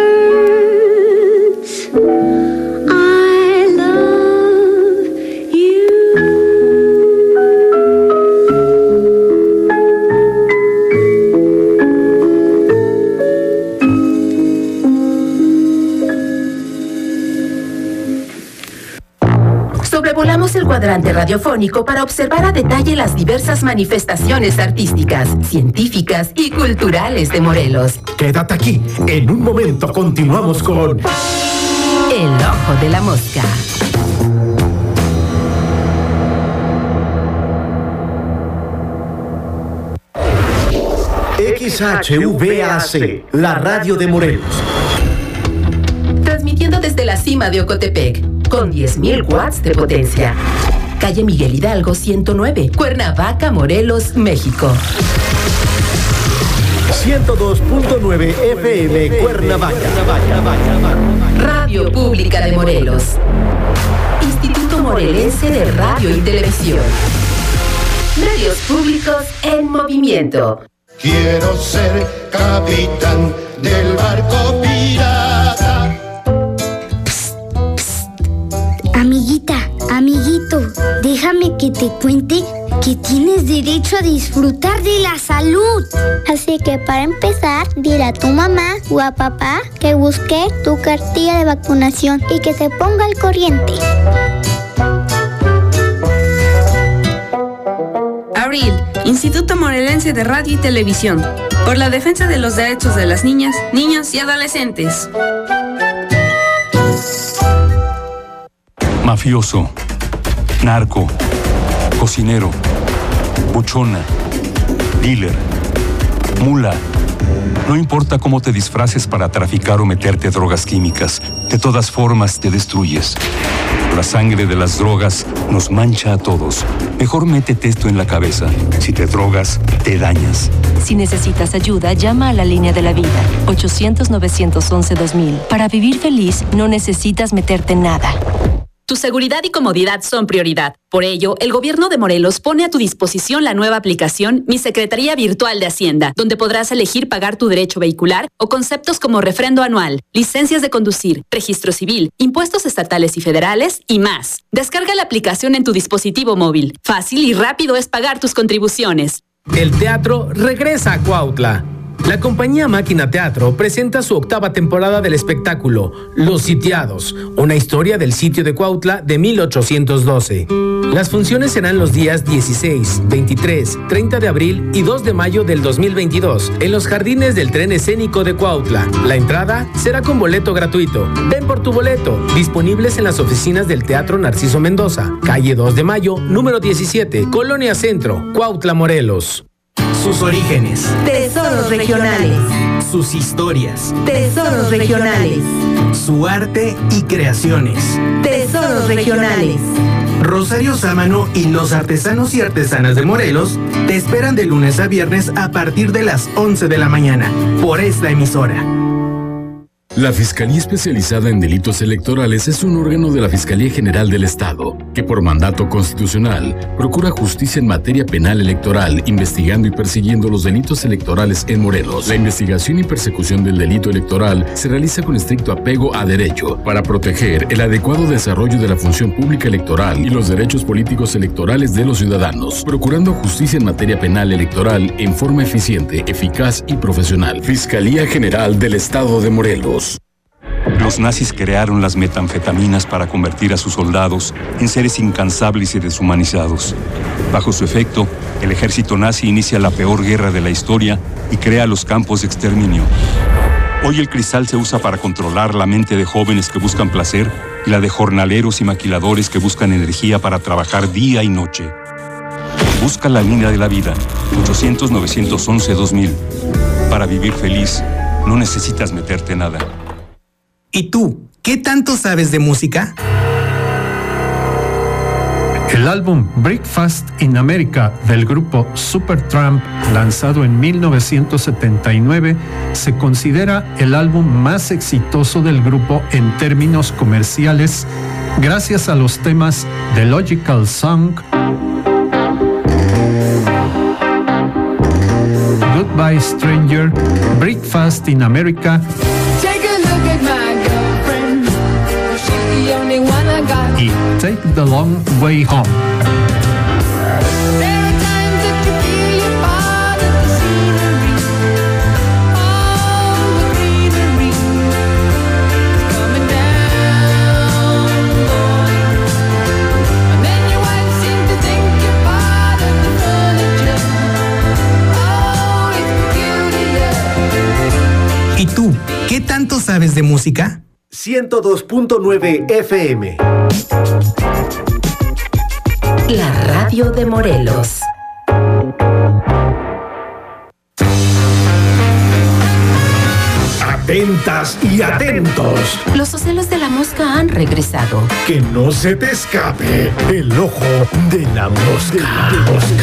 words, I love you. Sobrevolamos el cuadrante radiofónico para observar a detalle las diversas manifestaciones artísticas, científicas y culturales de Morelos. Quédate aquí, en un momento continuamos con El Ojo de la Mosca. XHVAC, la radio de Morelos. Transmitiendo desde la cima de Ocotepec, con 10.000 watts de potencia. Calle Miguel Hidalgo 109, Cuernavaca, Morelos, México. 102.9 FM Cuernavaca. Radio Pública de Morelos. Instituto Morelense de Radio y Televisión. Medios públicos en movimiento. Quiero ser capitán del barco pirata. Amiguita, amiguito, déjame que te cuente que tienes derecho a disfrutar de la salud. Así que para empezar, dile a tu mamá o a papá que busque tu cartilla de vacunación y que te ponga al corriente. Abril, Instituto Morelense de Radio y Televisión, por la defensa de los derechos de las niñas, niños y adolescentes. Mafioso, narco, cocinero, buchona, dealer, mula. No importa cómo te disfraces para traficar o meterte drogas químicas, de todas formas te destruyes. La sangre de las drogas nos mancha a todos. Mejor métete esto en la cabeza. Si te drogas, te dañas. Si necesitas ayuda, llama a la línea de la vida, 800-911-2000. Para vivir feliz, no necesitas meterte en nada. Tu seguridad y comodidad son prioridad. Por ello, el Gobierno de Morelos pone a tu disposición la nueva aplicación Mi Secretaría Virtual de Hacienda, donde podrás elegir pagar tu derecho vehicular o conceptos como refrendo anual, licencias de conducir, registro civil, impuestos estatales y federales y más. Descarga la aplicación en tu dispositivo móvil. Fácil y rápido es pagar tus contribuciones. El teatro regresa a Cuautla. La compañía Máquina Teatro presenta su 8ª temporada del espectáculo Los Sitiados, una historia del sitio de Cuautla de 1812. Las funciones serán los días 16, 23, 30 de abril y 2 de mayo del 2022 en los jardines del Tren Escénico de Cuautla. La entrada será con boleto gratuito. Ven por tu boleto, disponibles en las oficinas del Teatro Narciso Mendoza, calle 2 de Mayo, número 17, Colonia Centro, Cuautla, Morelos. Sus orígenes. Tesoros regionales. Sus historias. Tesoros regionales. Su arte y creaciones. Tesoros regionales. Rosario Sámano y los artesanos y artesanas de Morelos te esperan de lunes a viernes a partir de las 11 de la mañana por esta emisora. La Fiscalía Especializada en Delitos Electorales es un órgano de la Fiscalía General del Estado, que por mandato constitucional procura justicia en materia penal electoral, investigando y persiguiendo los delitos electorales en Morelos. La investigación y persecución del delito electoral se realiza con estricto apego a derecho, para proteger el adecuado desarrollo de la función pública electoral y los derechos políticos electorales de los ciudadanos, procurando justicia en materia penal electoral en forma eficiente, eficaz y profesional. Fiscalía General del Estado de Morelos. Los nazis crearon las metanfetaminas para convertir a sus soldados en seres incansables y deshumanizados. Bajo su efecto, el ejército nazi inicia la peor guerra de la historia y crea los campos de exterminio. Hoy el cristal se usa para controlar la mente de jóvenes que buscan placer y la de jornaleros y maquiladores que buscan energía para trabajar día y noche. Busca la línea de la vida, 800-911-2000. Para vivir feliz, no necesitas meterte nada. ¿Y tú, qué tanto sabes de música? El álbum Breakfast in America del grupo Supertramp, lanzado en 1979, se considera el álbum más exitoso del grupo en términos comerciales, gracias a los temas The Logical Song, Goodbye Stranger, Breakfast in America y Take the Long Way Home. ¿Y tú, qué tanto sabes de música? 102.9 FM. La radio de Morelos. Atentas y atentos. Los ocelos de la mosca han regresado. Que no se te escape el ojo de la mosca.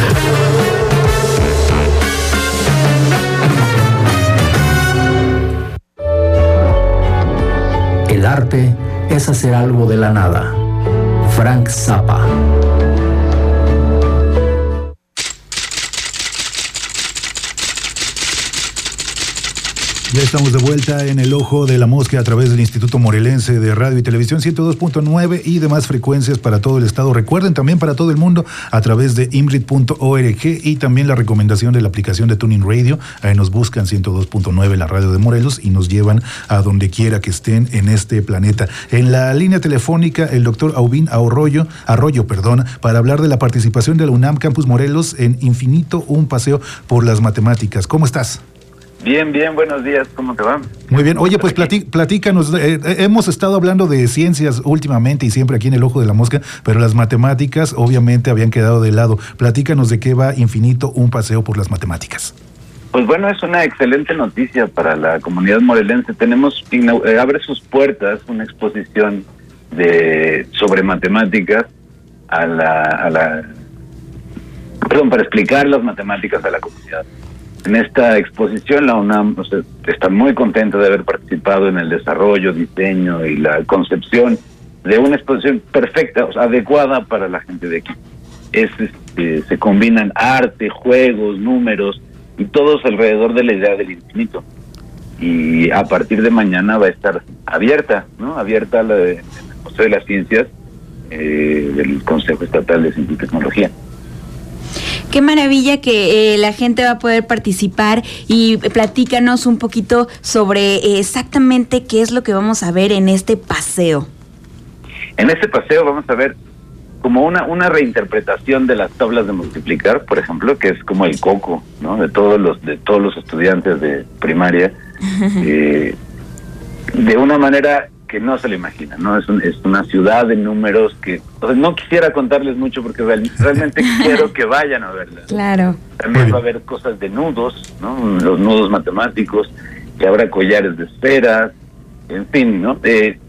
El arte es hacer algo de la nada. Frank Zappa. Ya estamos de vuelta en el Ojo de la Mosca a través del Instituto Morelense de Radio y Televisión 102.9 y demás frecuencias para todo el estado. Recuerden también para todo el mundo a través de imrit.org y también la recomendación de la aplicación de Tuning Radio. Ahí nos buscan 102.9 la radio de Morelos y nos llevan a donde quiera que estén en este planeta. En la línea telefónica el doctor Aubin Arroyo, para hablar de la participación de la UNAM Campus Morelos en Infinito, un paseo por las matemáticas. ¿Cómo estás? Bien, buenos días, ¿cómo te va? Muy bien, oye, pues platícanos, hemos estado hablando de ciencias últimamente y siempre aquí en el Ojo de la Mosca, pero las matemáticas obviamente habían quedado de lado. Platícanos de qué va Infinito, un paseo por las matemáticas. Pues bueno, es una excelente noticia para la comunidad morelense. Abre sus puertas una exposición sobre matemáticas para explicar las matemáticas a la comunidad. En esta exposición la UNAM está muy contenta de haber participado en el desarrollo, diseño y la concepción de una exposición perfecta, adecuada para la gente de aquí. Se combinan arte, juegos, números y todos alrededor de la idea del infinito. Y a partir de mañana va a estar abierta en el Museo de las Ciencias del Consejo Estatal de Ciencia y Tecnología. Qué maravilla que la gente va a poder participar y platícanos un poquito sobre exactamente qué es lo que vamos a ver en este paseo. En este paseo vamos a ver como una reinterpretación de las tablas de multiplicar, por ejemplo, que es como el coco, ¿no? de todos los estudiantes de primaria, de una manera que no se le imagina, ¿no? Es una ciudad de números que no quisiera contarles mucho porque realmente quiero que vayan a verla. Claro. También va a haber cosas de nudos, ¿no? Los nudos matemáticos, que habrá collares de esferas, en fin, ¿no? Es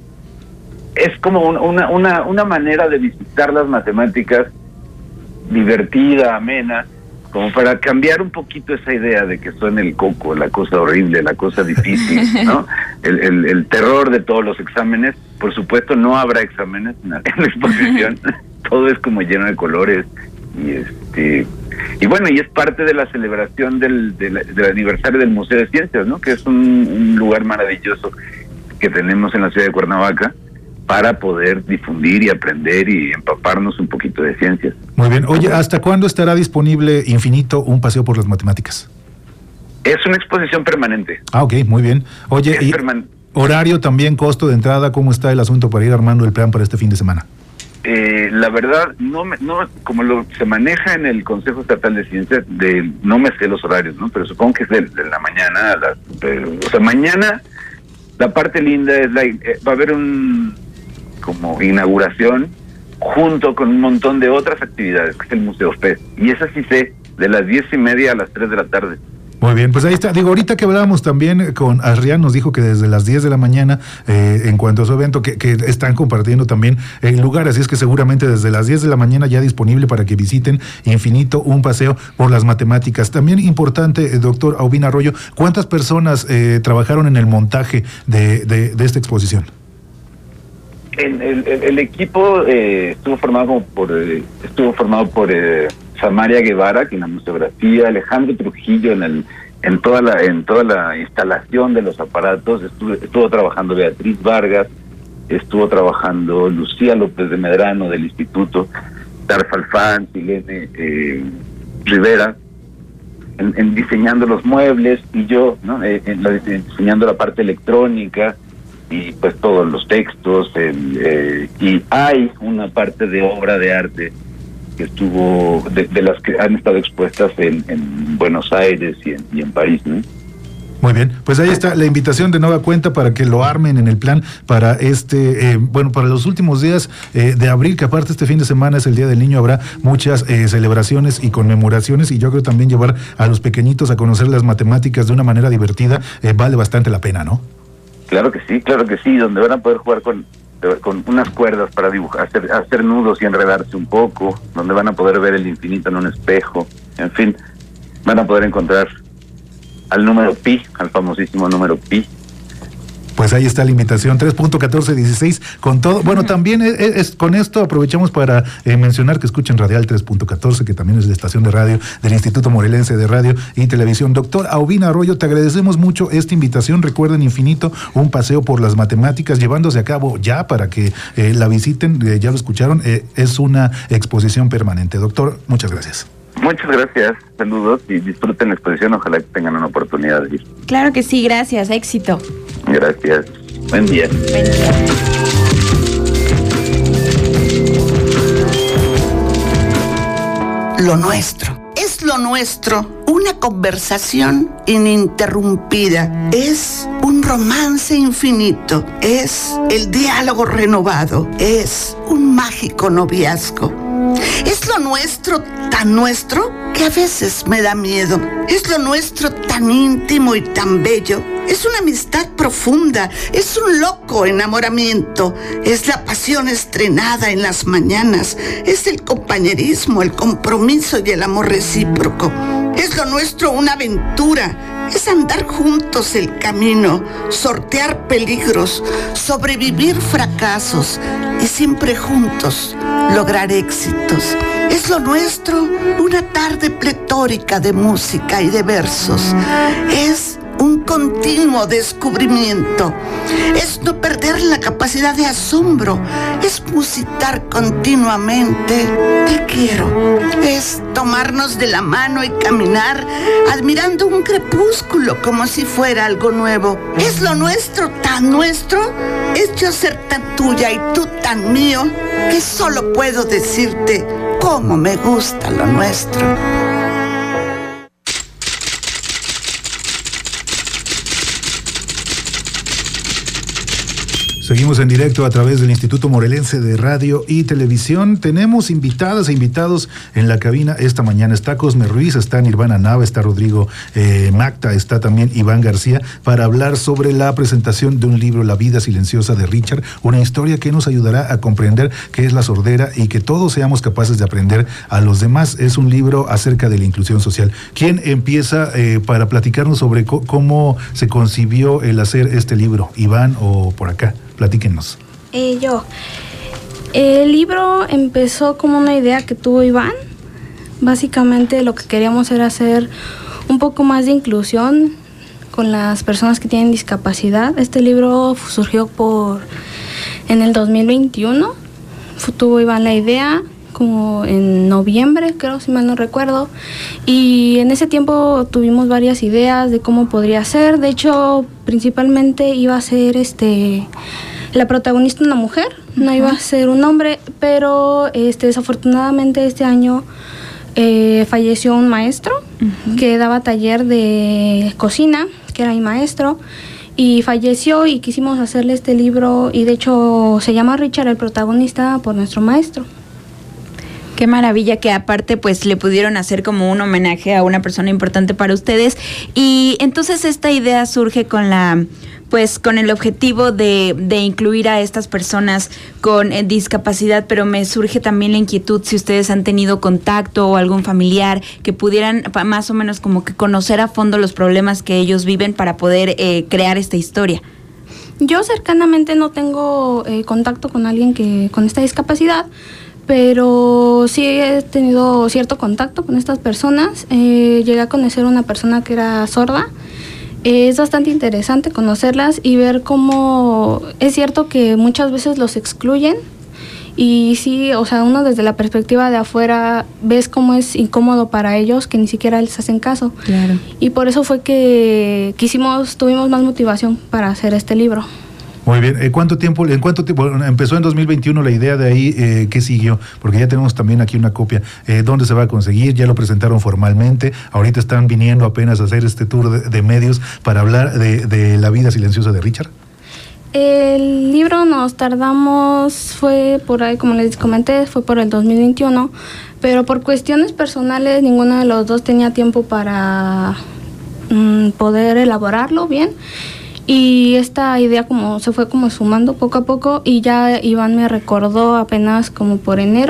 como una manera de visitar las matemáticas divertida, amena, como para cambiar un poquito esa idea de que son el coco, la cosa horrible, la cosa difícil, ¿no? El terror de todos los exámenes. Por supuesto, no habrá exámenes en la exposición. Todo es como lleno de colores. Y bueno, y es parte de la celebración del aniversario del Museo de Ciencias, ¿no? Que es un lugar maravilloso que tenemos en la ciudad de Cuernavaca, para poder difundir y aprender y empaparnos un poquito de ciencias. Muy bien. Oye, ¿hasta cuándo estará disponible Infinito, un paseo por las matemáticas? Es una exposición permanente. Ah, ok, muy bien. Oye, y horario también, costo de entrada, ¿cómo está el asunto para ir armando el plan para este fin de semana? La verdad, no como se maneja en el Consejo Estatal de Ciencias, no me sé los horarios, ¿no? Pero supongo que es de la mañana, mañana la parte linda es va a haber como inauguración junto con un montón de otras actividades, que es el Museo Fest. Y esa sí sé, de las 10:30 a las 3 de la tarde. Muy bien, pues ahí está. Digo, ahorita que hablábamos también con Adrián, nos dijo que desde las 10 de la mañana, en cuanto a su evento, que están compartiendo también el lugar, así es que seguramente desde las 10 de la mañana ya disponible para que visiten Infinito, un paseo por las matemáticas. También importante, doctor Aubin Arroyo, ¿cuántas personas trabajaron en el montaje de esta exposición? El equipo estuvo formado por Samaria Guevara, que en la museografía, Alejandro Trujillo en toda la instalación de los aparatos, estuvo trabajando Beatriz Vargas, estuvo trabajando Lucía López de Medrano del Instituto, Tarfalfán, Silene Rivera, en diseñando los muebles, y yo, ¿no? Diseñando la parte electrónica y pues todos los textos, y hay una parte de obra de arte que estuvo de las que han estado expuestas en Buenos Aires y en París, ¿no? Muy bien, pues ahí está la invitación de nueva cuenta para que lo armen en el plan para para los últimos días de abril, que aparte este fin de semana es el Día del Niño, habrá muchas celebraciones y conmemoraciones, y yo creo también llevar a los pequeñitos a conocer las matemáticas de una manera divertida vale bastante la pena, ¿no? Claro que sí, donde van a poder jugar con unas cuerdas para dibujar, hacer nudos y enredarse un poco, donde van a poder ver el infinito en un espejo, en fin, van a poder encontrar al número pi, al famosísimo número pi. Pues ahí está la invitación, 3.1416, con todo. Bueno, también con esto aprovechamos para mencionar que escuchen Radial 3.14, que también es la estación de radio del Instituto Morelense de Radio y Televisión. Doctor Aubin Arroyo, te agradecemos mucho esta invitación. Recuerden, Infinito, un paseo por las matemáticas, llevándose a cabo ya para que la visiten, ya lo escucharon, es una exposición permanente. Doctor, muchas gracias. Muchas gracias, saludos y disfruten la exposición, ojalá que tengan una oportunidad de ir. Claro que sí, gracias, éxito. Gracias, buen día. Buen día. Lo nuestro. Es lo nuestro, una conversación ininterrumpida, es un romance infinito, es el diálogo renovado, es un mágico noviazgo. Es lo nuestro tan nuestro que a veces me da miedo. Es lo nuestro tan íntimo y tan bello. Es una amistad profunda, es un loco enamoramiento, es la pasión estrenada en las mañanas, es el compañerismo, el compromiso y el amor recíproco. Es lo nuestro una aventura, es andar juntos el camino, sortear peligros, sobrevivir fracasos y siempre juntos lograr éxitos. Es lo nuestro una tarde pletórica de música y de versos. Es un continuo descubrimiento. Es no perder la capacidad de asombro. Es musitar continuamente. Te quiero. Es tomarnos de la mano y caminar admirando un crepúsculo como si fuera algo nuevo. Es lo nuestro tan nuestro. Es yo ser tan tuya y tú tan mío que solo puedo decirte cómo me gusta lo nuestro. Seguimos en directo a través del Instituto Morelense de Radio y Televisión. Tenemos invitadas e invitados en la cabina esta mañana. Está Cosme Ruiz, está Nirvana Nava, está Rodrigo Macta, está también Iván García, para hablar sobre la presentación de un libro, La vida silenciosa de Richard, una historia que nos ayudará a comprender qué es la sordera y que todos seamos capaces de aprender a los demás. Es un libro acerca de la inclusión social. ¿Quién empieza para platicarnos sobre cómo se concibió el hacer este libro? ¿Iván o por acá? Platíquenos. Yo. El libro empezó como una idea que tuvo Iván. Básicamente lo que queríamos era hacer un poco más de inclusión con las personas que tienen discapacidad. Este libro surgió en el 2021. Tuvo Iván la idea como en noviembre, creo, si mal no recuerdo. Y en ese tiempo tuvimos varias ideas de cómo podría ser. De hecho, principalmente iba a ser la protagonista una mujer, no iba a ser un hombre, pero desafortunadamente este año falleció un maestro que daba taller de cocina, que era mi maestro, y falleció y quisimos hacerle este libro, y de hecho se llama Richard, el protagonista, por nuestro maestro. Qué maravilla que aparte pues le pudieron hacer como un homenaje a una persona importante para ustedes. Y entonces esta idea surge con el objetivo de incluir a estas personas con discapacidad, pero me surge también la inquietud si ustedes han tenido contacto o algún familiar que pudieran más o menos como que conocer a fondo los problemas que ellos viven para poder crear esta historia. Yo cercanamente no tengo contacto con alguien con esta discapacidad, pero sí he tenido cierto contacto con estas personas. Llegué a conocer una persona que era sorda. Es bastante interesante conocerlas y ver cómo es cierto que muchas veces los excluyen. Y sí, o sea, uno desde la perspectiva de afuera ves cómo es incómodo para ellos, que ni siquiera les hacen caso. Claro. Y por eso fue que tuvimos más motivación para hacer este libro. Muy bien. ¿En cuánto tiempo? Empezó en 2021 la idea, de ahí, ¿qué siguió? Porque ya tenemos también aquí una copia. ¿Dónde se va a conseguir? Ya lo presentaron formalmente. Ahorita están viniendo apenas a hacer este tour de medios para hablar de La vida silenciosa de Richard. El libro nos tardamos, fue por ahí, como les comenté, fue por el 2021, pero por cuestiones personales ninguno de los dos tenía tiempo para poder elaborarlo bien. Y esta idea se fue sumando poco a poco, y ya Iván me recordó apenas como por enero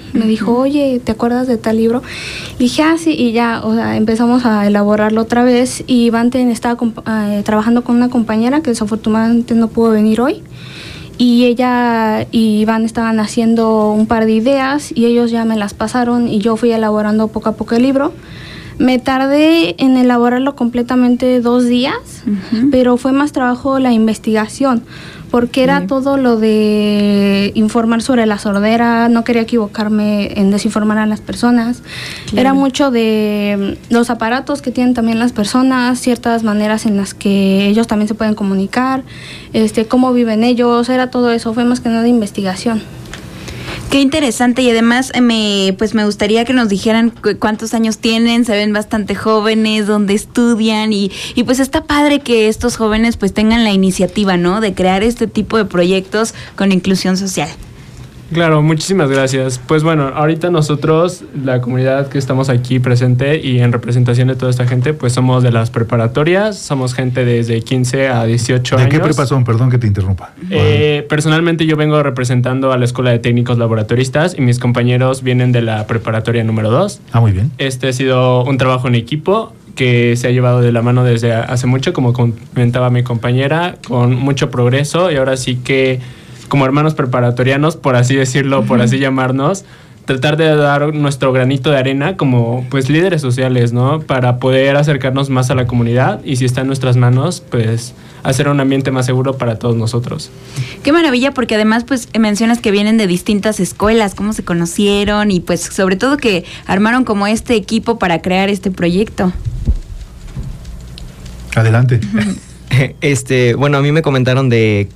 Me dijo, oye, ¿te acuerdas de tal libro? Y dije, sí, y ya, o sea, empezamos a elaborarlo otra vez. Y Iván estaba trabajando con una compañera que desafortunadamente no pudo venir hoy. Y ella y Iván estaban haciendo un par de ideas y ellos ya me las pasaron y yo fui elaborando poco a poco el libro. Me tardé en elaborarlo completamente 2 días, pero fue más trabajo la investigación, porque era todo lo de informar sobre la sordera, no quería equivocarme en desinformar a las personas. Era mucho de los aparatos que tienen también las personas, ciertas maneras en las que ellos también se pueden comunicar, cómo viven ellos, era todo eso, fue más que nada investigación. Qué interesante, y además me gustaría que nos dijeran cuántos años tienen, se ven bastante jóvenes, dónde estudian y pues está padre que estos jóvenes pues tengan la iniciativa, ¿no?, de crear este tipo de proyectos con inclusión social. Claro, muchísimas gracias. Pues bueno, ahorita nosotros, la comunidad que estamos aquí presente y en representación de toda esta gente, pues somos de las preparatorias, somos gente desde 15 a 18 años. ¿De qué prepa son? Perdón que te interrumpa. Personalmente yo vengo representando a la Escuela de Técnicos Laboratoristas y mis compañeros vienen de la preparatoria número 2. Muy bien. Este ha sido un trabajo en equipo que se ha llevado de la mano desde hace mucho, como comentaba mi compañera, con mucho progreso, y ahora sí que como hermanos preparatorianos, por así decirlo, por así llamarnos, tratar de dar nuestro granito de arena como pues líderes sociales, ¿no?, para poder acercarnos más a la comunidad y, si está en nuestras manos, pues hacer un ambiente más seguro para todos nosotros. Qué maravilla, porque además pues mencionas que vienen de distintas escuelas, cómo se conocieron y pues sobre todo que armaron como este equipo para crear este proyecto. Adelante. Bueno, a mí me comentaron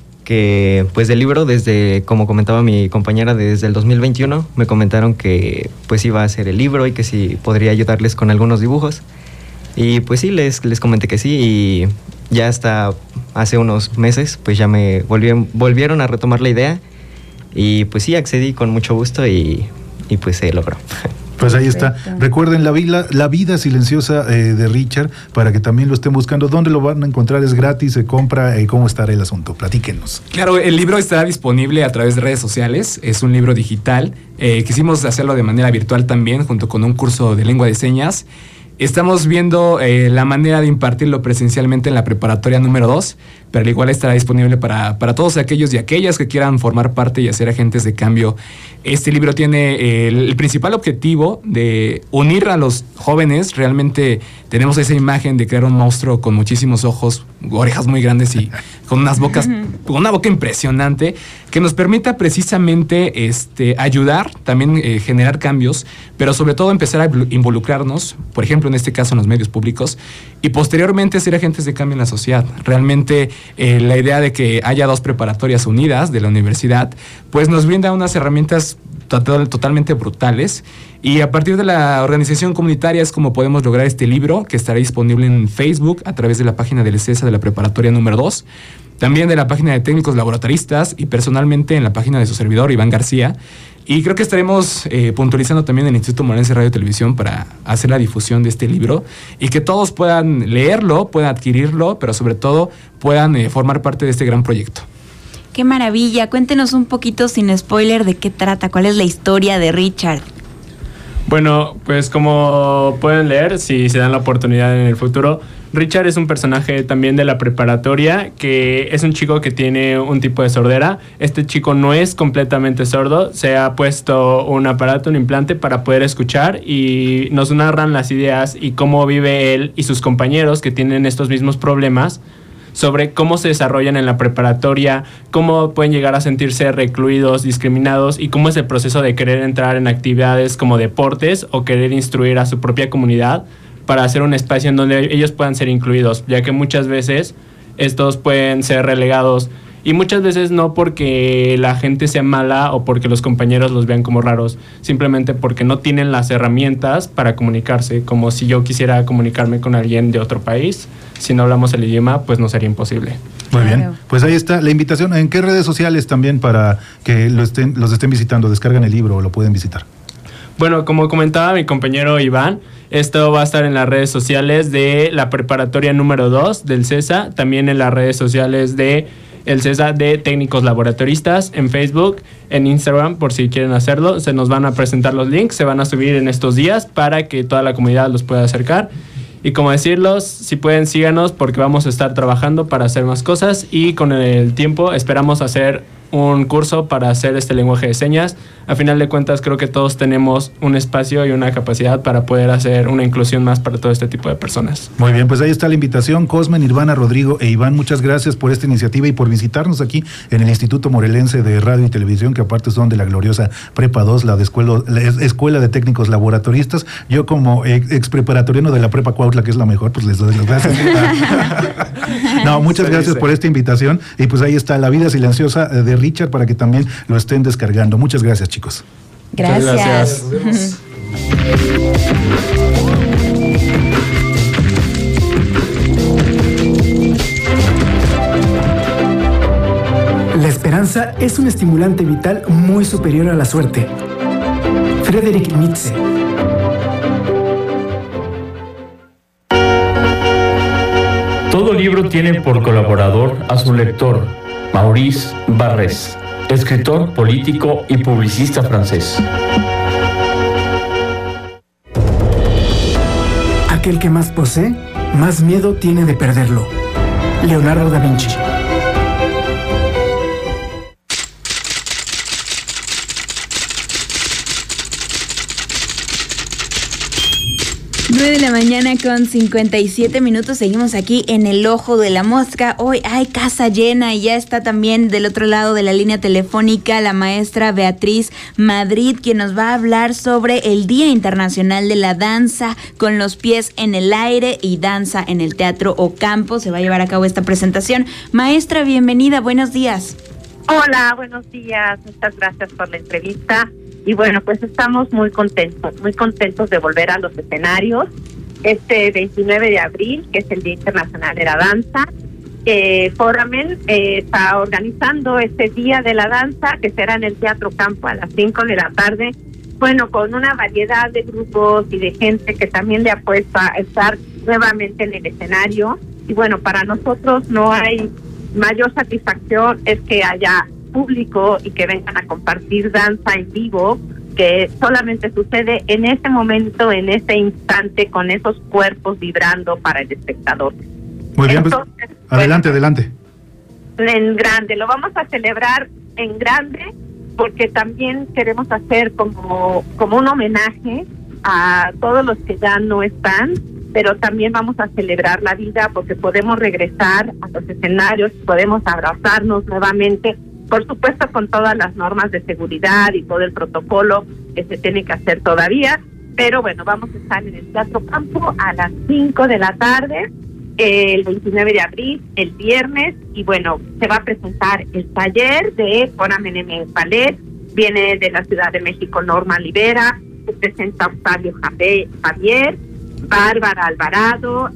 que pues del libro, desde, como comentaba mi compañera, desde el 2021 me comentaron que pues iba a hacer el libro y que si podría ayudarles con algunos dibujos, y pues sí, les comenté que sí, y ya hasta hace unos meses pues ya me volvieron a retomar la idea y pues sí, accedí con mucho gusto y pues se logró. Pues ahí está. Recuerden la vida silenciosa de Richard, para que también lo estén buscando. ¿Dónde lo van a encontrar? ¿Es gratis? ¿Se compra? ¿Cómo estará el asunto? Platíquenos. Claro, el libro estará disponible a través de redes sociales. Es un libro digital. Quisimos hacerlo de manera virtual también, junto con un curso de lengua de señas. Estamos viendo la manera de impartirlo presencialmente en la preparatoria número 2, pero al igual estará disponible para todos aquellos y aquellas que quieran formar parte y hacer agentes de cambio. Este libro tiene el principal objetivo de unir a los jóvenes. Realmente tenemos esa imagen de crear un monstruo con muchísimos ojos, orejas muy grandes y con una boca impresionante, que nos permita precisamente ayudar, también generar cambios, pero sobre todo empezar a involucrarnos, por ejemplo, en este caso en los medios públicos, y posteriormente ser agentes de cambio en la sociedad. Realmente la idea de que haya 2 preparatorias unidas de la universidad, pues nos brinda unas herramientas totalmente brutales, y a partir de la organización comunitaria es como podemos lograr este libro, que estará disponible en Facebook a través de la página del CESA de la preparatoria número 2, también de la página de técnicos laboratoristas y personalmente en la página de su servidor, Iván García. Y creo que estaremos puntualizando también el Instituto Morelense Radio y Televisión para hacer la difusión de este libro y que todos puedan leerlo, puedan adquirirlo, pero sobre todo puedan formar parte de este gran proyecto. ¡Qué maravilla! Cuéntenos un poquito, sin spoiler, de qué trata, cuál es la historia de Richard. Bueno, pues como pueden leer, si se dan la oportunidad en el futuro, Richard es un personaje también de la preparatoria, que es un chico que tiene un tipo de sordera. Este chico no es completamente sordo, se ha puesto un aparato, un implante para poder escuchar, y nos narran las ideas y cómo vive él y sus compañeros que tienen estos mismos problemas, sobre cómo se desarrollan en la preparatoria, cómo pueden llegar a sentirse recluidos, discriminados, y cómo es el proceso de querer entrar en actividades como deportes o querer instruir a su propia comunidad para hacer un espacio en donde ellos puedan ser incluidos, ya que muchas veces estos pueden ser relegados, y muchas veces no porque la gente sea mala o porque los compañeros los vean como raros, simplemente porque no tienen las herramientas para comunicarse, como si yo quisiera comunicarme con alguien de otro país. Si no hablamos el idioma, pues no sería imposible. Muy bien, pues ahí está la invitación. ¿En qué redes sociales también para que los estén visitando? ¿Descargan el libro o lo pueden visitar? Bueno, como comentaba mi compañero Iván, esto va a estar en las redes sociales de la preparatoria número 2 del CESA, también en las redes sociales de el CESA de técnicos laboratoristas en Facebook, en Instagram, por si quieren hacerlo. Se nos van a presentar los links, se van a subir en estos días para que toda la comunidad los pueda acercar. Y como decirlos, si pueden, síganos porque vamos a estar trabajando para hacer más cosas y con el tiempo esperamos hacer un curso para hacer este lenguaje de señas. A final de cuentas, creo que todos tenemos un espacio y una capacidad para poder hacer una inclusión más para todo este tipo de personas. Muy bien, pues ahí está la invitación. Cosme, Nirvana, Rodrigo e Iván, muchas gracias por esta iniciativa y por visitarnos aquí en el Instituto Morelense de Radio y Televisión, que aparte son de la gloriosa Prepa 2, la Escuela de Técnicos Laboratoristas. Yo como ex preparatoriano de la Prepa Cuautla, que es la mejor, pues les doy las gracias. No, muchas gracias por esta invitación y pues ahí está La Vida Silenciosa de Richard para que también lo estén descargando. Muchas gracias, chicos. Gracias. La esperanza es un estimulante vital muy superior a la suerte. Friedrich Nietzsche. Todo libro tiene por colaborador a su lector, Maurice Barrés, escritor, político y publicista francés. Aquel que más posee, más miedo tiene de perderlo. Leonardo da Vinci. De la mañana con 57 minutos, seguimos aquí en el Ojo de la Mosca. Hoy hay casa llena y ya está también del otro lado de la línea telefónica la maestra Beatriz Madrid, quien nos va a hablar sobre el Día Internacional de la Danza con los pies en el aire y danza en el Teatro Ocampo. Se va a llevar a cabo esta presentación. Maestra, bienvenida, buenos días. Hola, buenos días, muchas gracias por la entrevista. Y bueno, pues estamos muy contentos de volver a los escenarios. Este 29 de abril, que es el Día Internacional de la Danza, Foramen está organizando este Día de la Danza, que será en el Teatro Ocampo a las 5 de la tarde. Bueno, con una variedad de grupos y de gente que también le apuesta a estar nuevamente en el escenario. Y bueno, para nosotros no hay mayor satisfacción es que haya público y que vengan a compartir danza en vivo, que solamente sucede en ese momento, en ese instante, con esos cuerpos vibrando para el espectador. Muy bien, entonces, pues, adelante. En grande, lo vamos a celebrar en grande, porque también queremos hacer como un homenaje a todos los que ya no están, pero también vamos a celebrar la vida porque podemos regresar a los escenarios, podemos abrazarnos nuevamente, por supuesto con todas las normas de seguridad y todo el protocolo que se tiene que hacer todavía, pero bueno, vamos a estar en el Teatro Ocampo a las 5 de la tarde, el 29 de abril, el viernes, y bueno, se va a presentar el taller de Foramen Ballet, viene de la Ciudad de México Norma Libera, se presenta Octavio Javier, Bárbara Alvarado,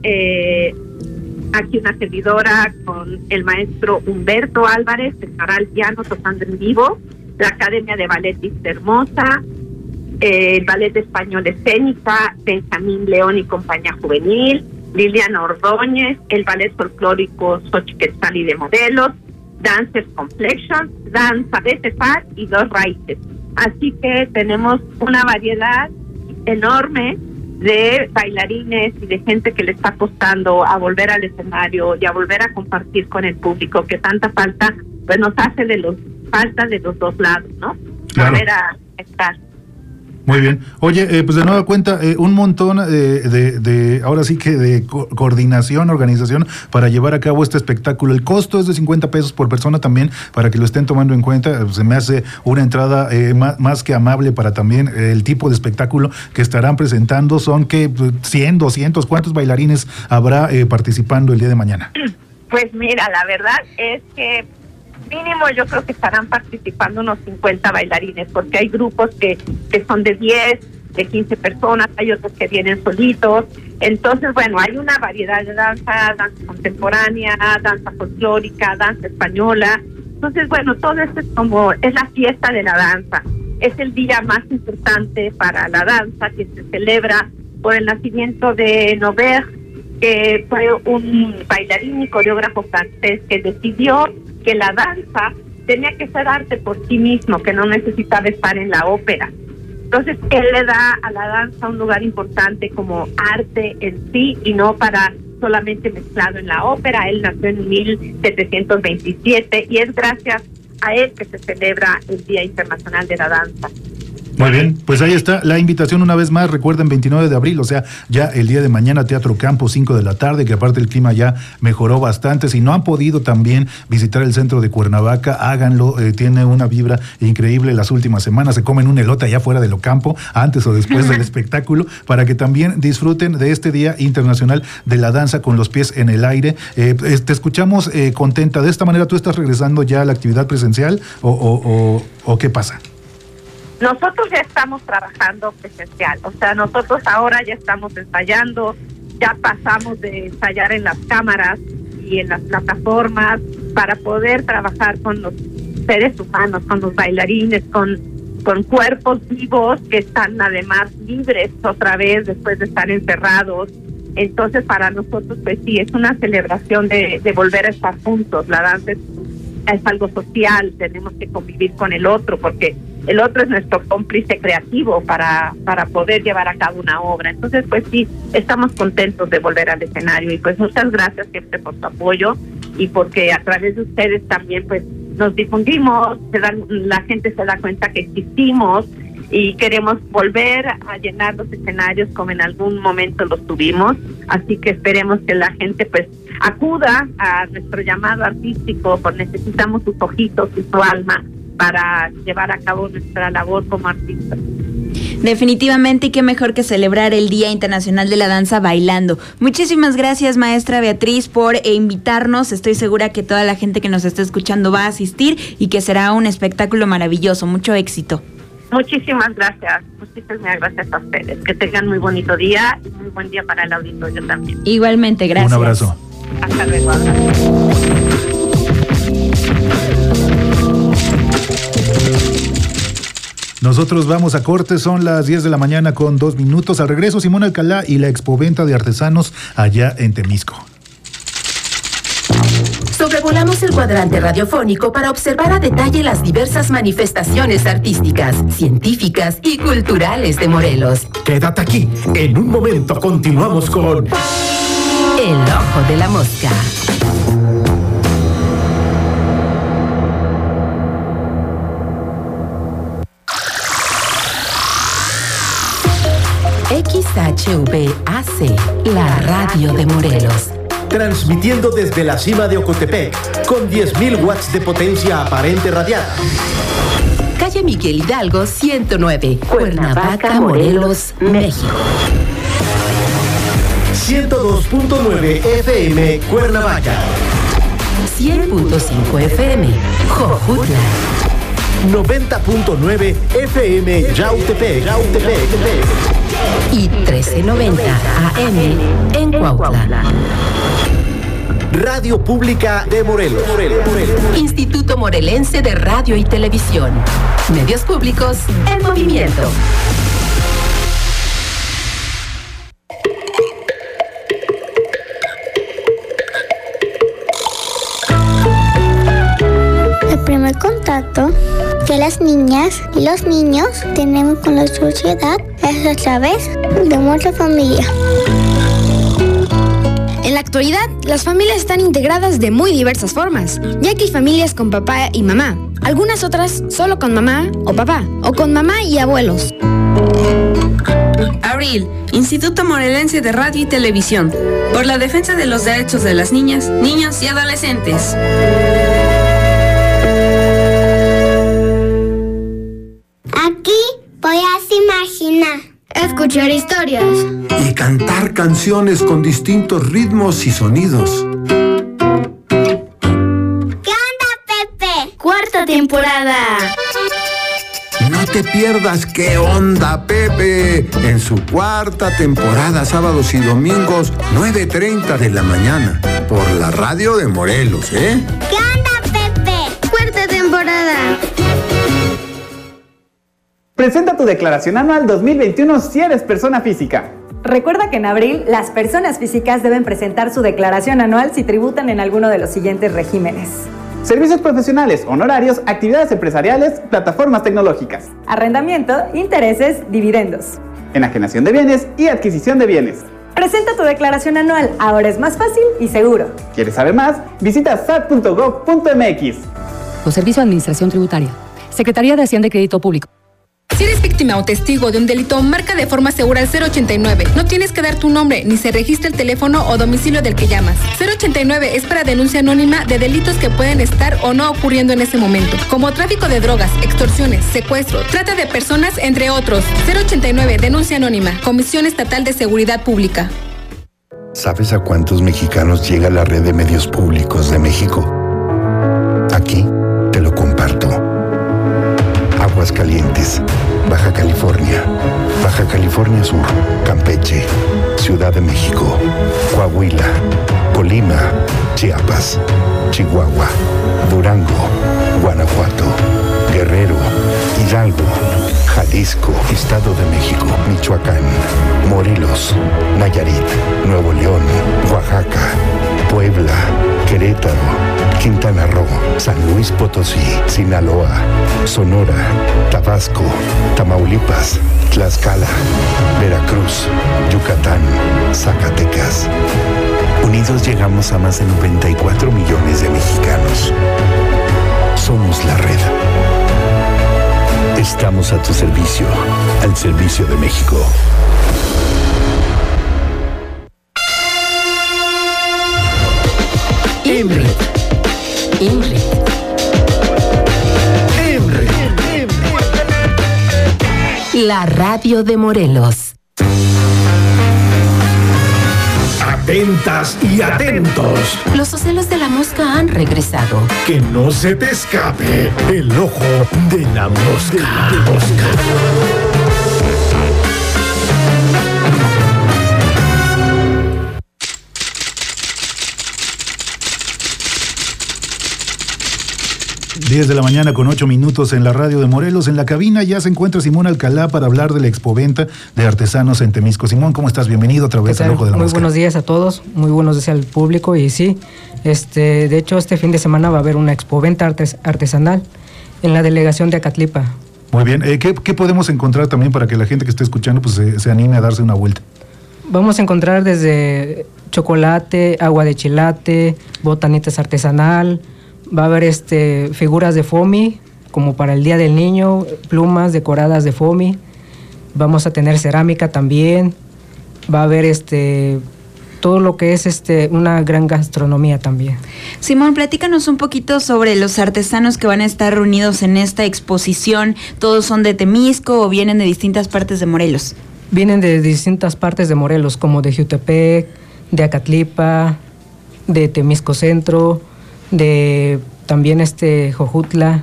aquí una servidora con el maestro Humberto Álvarez, que estará al piano tocando en vivo, la Academia de Ballet Hermosa, el Ballet Español Escénica, Benjamín León y Compañía Juvenil, Liliana Ordóñez, el Ballet Folclórico Xochiquetzali de Modelos, Dancers Complexion, Danza de Tefar y Dos Raíces. Así que tenemos una variedad enorme de bailarines y de gente que le está apostando a volver al escenario y a volver a compartir con el público, que tanta falta pues nos hace falta de los dos lados, ¿no? Claro. Volver a estar. Muy bien. Oye, pues de nueva cuenta, un montón de ahora sí que de coordinación, organización para llevar a cabo este espectáculo. El costo es de 50 pesos por persona también, para que lo estén tomando en cuenta. Se me hace una entrada más que amable para también el tipo de espectáculo que estarán presentando. Son que 100, 200, ¿cuántos bailarines habrá participando el día de mañana? Pues mira, la verdad es que mínimo yo creo que estarán participando unos 50 bailarines, porque hay grupos que son de 10, de 15 personas, hay otros que vienen solitos. Entonces, bueno, hay una variedad de danza contemporánea, danza folclórica, danza española. Entonces, bueno, todo esto es la fiesta de la danza. Es el día más importante para la danza, que se celebra por el nacimiento de Norbert, que fue un bailarín y coreógrafo francés que decidió que la danza tenía que ser arte por sí mismo, que no necesitaba estar en la ópera. Entonces él le da a la danza un lugar importante como arte en sí y no para solamente mezclado en la ópera. Él nació en 1727 y es gracias a él que se celebra el Día Internacional de la Danza. Muy bien, pues ahí está la invitación una vez más, recuerden 29 de abril, o sea, ya el día de mañana, Teatro Campo, 5 de la tarde, que aparte el clima ya mejoró bastante. Si no han podido también visitar el centro de Cuernavaca, háganlo, tiene una vibra increíble las últimas semanas, se comen un elote allá fuera de Locampo, antes o después del espectáculo, para que también disfruten de este Día Internacional de la Danza con los pies en el aire. Te escuchamos contenta, de esta manera tú estás regresando ya a la actividad presencial o ¿qué pasa? Nosotros ya estamos trabajando presencial, o sea, nosotros ahora ya estamos ensayando, ya pasamos de ensayar en las cámaras y en las plataformas para poder trabajar con los seres humanos, con los bailarines, con cuerpos vivos que están además libres otra vez después de estar encerrados. Entonces para nosotros pues sí, es una celebración de volver a estar juntos. La danza es algo social, tenemos que convivir con el otro porque el otro es nuestro cómplice creativo para poder llevar a cabo una obra. Entonces, pues sí, estamos contentos de volver al escenario y pues muchas gracias siempre por su apoyo y porque a través de ustedes también pues nos difundimos, la gente se da cuenta que existimos y queremos volver a llenar los escenarios como en algún momento los tuvimos. Así que esperemos que la gente pues acuda a nuestro llamado artístico, porque necesitamos sus ojitos y su alma para llevar a cabo nuestra labor como artistas. Definitivamente, y qué mejor que celebrar el Día Internacional de la Danza bailando. Muchísimas gracias, maestra Beatriz, por invitarnos. Estoy segura que toda la gente que nos está escuchando va a asistir y que será un espectáculo maravilloso. Mucho éxito. Muchísimas gracias a ustedes. Que tengan muy bonito día y muy buen día para el auditorio también. Igualmente, gracias. Un abrazo. Hasta luego. Nosotros vamos a corte, son las 10 de la mañana con 2 minutos. Al regreso, Simón Alcalá y la expoventa de artesanos allá en Temisco. Sobrevolamos el cuadrante radiofónico para observar a detalle las diversas manifestaciones artísticas, científicas y culturales de Morelos. Quédate aquí, en un momento continuamos con El Ojo de la Mosca. XHVAC, la radio de Morelos. Transmitiendo desde la cima de Ocotepec, con 10.000 watts de potencia aparente radiada. Calle Miguel Hidalgo, 109, Cuernavaca, Morelos, México. 102.9 FM, Cuernavaca. 100.5 FM, Jojutla. 90.9 FM, Yautepec. Y 1390 AM en Cuautla. Radio Pública de Morelos. Instituto Morelense de Radio y Televisión. Medios públicos en movimiento. El primer contacto que las niñas y los niños tenemos con la sociedad es a través de nuestra familia. En la actualidad, las familias están integradas de muy diversas formas, ya que hay familias con papá y mamá, algunas otras solo con mamá o papá, o con mamá y abuelos. Abril, Instituto Morelense de Radio y Televisión, por la defensa de los derechos de las niñas, niños y adolescentes. Aquí podrás imaginar, escuchar historias y cantar canciones con distintos ritmos y sonidos. ¿Qué onda, Pepe? Cuarta temporada. No te pierdas ¿Qué onda, Pepe? En su cuarta temporada, sábados y domingos, 9:30 de la mañana, por la radio de Morelos, ¿eh? ¿Qué onda, Pepe? Cuarta temporada. Presenta tu declaración anual 2021 si eres persona física. Recuerda que en abril las personas físicas deben presentar su declaración anual si tributan en alguno de los siguientes regímenes: Servicios profesionales, honorarios, actividades empresariales, plataformas tecnológicas. Arrendamiento, intereses, dividendos. Enajenación de bienes y adquisición de bienes. Presenta tu declaración anual, ahora es más fácil y seguro. ¿Quieres saber más? Visita sat.gov.mx. O Servicio de Administración Tributaria. Secretaría de Hacienda y Crédito Público. Si eres víctima o testigo de un delito, marca de forma segura al 089. No tienes que dar tu nombre, ni se registra el teléfono o domicilio del que llamas. 089 es para denuncia anónima de delitos que pueden estar o no ocurriendo en ese momento, como tráfico de drogas, extorsiones, secuestro, trata de personas, entre otros. 089, denuncia anónima, Comisión Estatal de Seguridad Pública. ¿Sabes a cuántos mexicanos llega la red de medios públicos de México? Aquí te lo comparto. Aguascalientes, Baja California Sur, Campeche, Ciudad de México, Coahuila, Colima, Chiapas, Chihuahua, Durango, Guanajuato, Guerrero, Hidalgo, Jalisco, Estado de México, Michoacán, Morelos, Nayarit, Nuevo León, Oaxaca, Puebla, Querétaro, Quintana Roo, San Luis Potosí, Sinaloa, Sonora, Tabasco, Tamaulipas, Tlaxcala, Veracruz, Yucatán, Zacatecas. Unidos llegamos a más de 94 millones de mexicanos. Somos la red. Estamos a tu servicio, al servicio de México. IMRIT. La radio de Morelos. Atentas y atentos. Los ocelos de la mosca han regresado. Que no se te escape el ojo de la mosca. De la mañana con 8 minutos en la radio de Morelos. En la cabina ya se encuentra Simón Alcalá para hablar de la expoventa de artesanos en Temisco. Simón, ¿cómo estás? Bienvenido otra vez al Ojo de la Mosca. Muy buenos días a todos, muy buenos días al público. Y sí, de hecho este fin de semana va a haber una expoventa artesanal en la delegación de Acatlipa. Muy bien, ¿qué podemos encontrar también para que la gente que esté escuchando pues se anime a darse una vuelta? Vamos a encontrar desde chocolate, agua de chilate, botanitas artesanal. Va a haber figuras de foamy, como para el Día del Niño, plumas decoradas de foamy. Vamos a tener cerámica también. Va a haber todo lo que es una gran gastronomía también. Simón, platícanos un poquito sobre los artesanos que van a estar reunidos en esta exposición. ¿Todos son de Temisco o vienen de distintas partes de Morelos? Vienen de distintas partes de Morelos, como de Jiutepec, de Acatlipa, de Temisco Centro, de también Jojutla.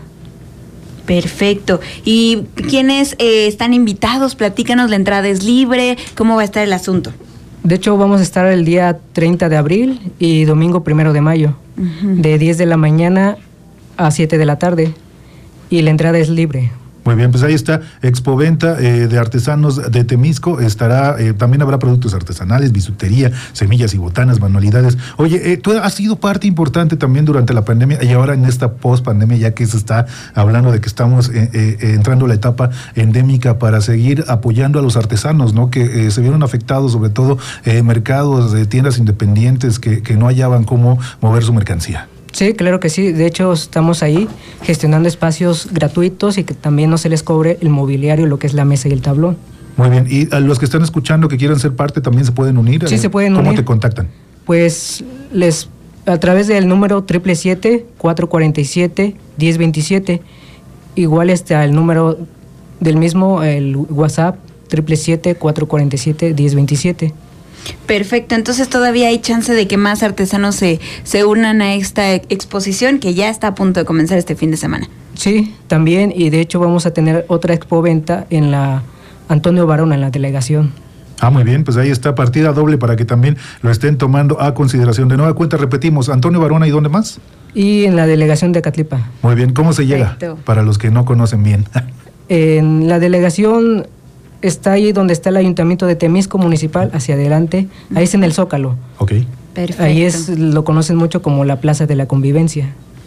Perfecto. ¿Y quiénes están invitados? Platícanos, la entrada es libre, ¿cómo va a estar el asunto? De hecho, vamos a estar el día 30 de abril y domingo 1 de mayo, de 10 de la mañana a 7 de la tarde, y la entrada es libre. Muy bien, pues ahí está, expoventa de artesanos de Temisco. Estará, también habrá productos artesanales, bisutería, semillas y botanas, manualidades. Oye, tú has sido parte importante también durante la pandemia y ahora en esta post-pandemia, ya que se está hablando de que estamos entrando a la etapa endémica, para seguir apoyando a los artesanos, ¿no? Que se vieron afectados, sobre todo mercados de tiendas independientes que no hallaban cómo mover su mercancía. Sí, claro que sí. De hecho, estamos ahí gestionando espacios gratuitos y que también no se les cobre el mobiliario, lo que es la mesa y el tablón. Muy bien. ¿Y a los que están escuchando que quieran ser parte también se pueden unir? Sí, se pueden unir. ¿Cómo te contactan? Pues a través del número 777-447-1027. Igual al número del mismo, el WhatsApp 777-447-1027. Perfecto, entonces todavía hay chance de que más artesanos se unan a esta exposición que ya está a punto de comenzar este fin de semana. Sí, también, y de hecho vamos a tener otra expoventa en la Antonio Barón, en la delegación. Ah, muy bien, pues ahí está, partida doble para que también lo estén tomando a consideración. De nueva cuenta, repetimos, Antonio Barón, ¿y dónde más? Y en la delegación de Acatlipa. Muy bien, ¿cómo se llega? Para los que no conocen bien. En la delegación está ahí donde está el Ayuntamiento de Temisco Municipal, hacia adelante, ahí es en el Zócalo. Ok. Perfecto. Ahí lo conocen mucho como la Plaza de la Convivencia.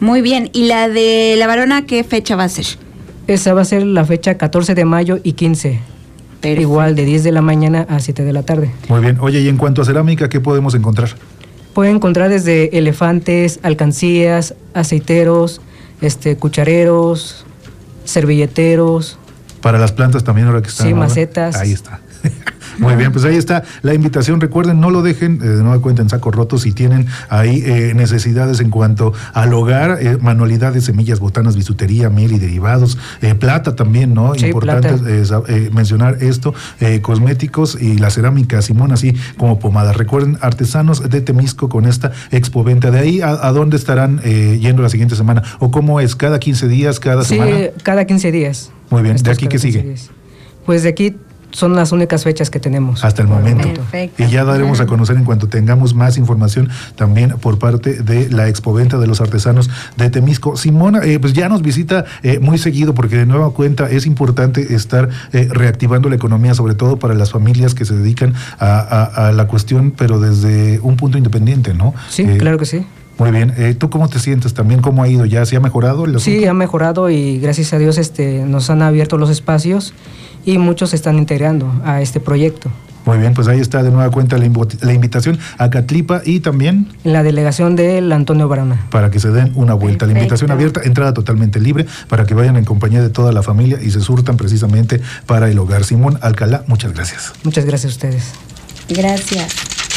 Muy bien, ¿y la de La Varona qué fecha va a ser? Esa va a ser la fecha 14 de mayo y 15. Perfecto. Igual de 10 de la mañana a 7 de la tarde. Muy bien. Oye, y en cuanto a cerámica, ¿qué podemos encontrar? Pueden encontrar desde elefantes, alcancías, aceiteros, cuchareros, servilleteros. Para las plantas también, ahora que están. Sí, macetas. Ahí está. Muy bien, pues ahí está la invitación. Recuerden, no lo dejen de nueva cuenta en sacos rotos si tienen ahí necesidades en cuanto al hogar, manualidades, semillas, botanas, bisutería, miel y derivados, plata también, ¿no? Sí, importante mencionar esto, cosméticos y la cerámica Simón, así como pomadas. Recuerden, artesanos de Temisco con esta expoventa. De ahí, ¿a dónde estarán yendo la siguiente semana? ¿O cómo es? ¿Cada 15 días, cada semana? Sí, cada 15 días. Muy bien, ¿de aquí qué sigue? Días. Pues de aquí son las únicas fechas que tenemos. Hasta el momento. Perfecto. Y ya daremos a conocer en cuanto tengamos más información también por parte de la expoventa de los artesanos de Temisco. Simón, pues ya nos visita muy seguido porque de nueva cuenta es importante estar reactivando la economía, sobre todo para las familias que se dedican a la cuestión, pero desde un punto independiente, ¿no? Sí, claro que sí. Muy bien. ¿Tú cómo te sientes también? ¿Cómo ha ido? ¿Ya se ha mejorado el asunto? Sí, ha mejorado y gracias a Dios nos han abierto los espacios y muchos se están integrando a este proyecto. Muy bien, pues ahí está de nueva cuenta la invitación a Catlipa y también en la delegación del Antonio Varona. Para que se den una vuelta. Perfecto. La invitación abierta, entrada totalmente libre para que vayan en compañía de toda la familia y se surtan precisamente para el hogar. Simón Alcalá, muchas gracias. Muchas gracias a ustedes. Gracias.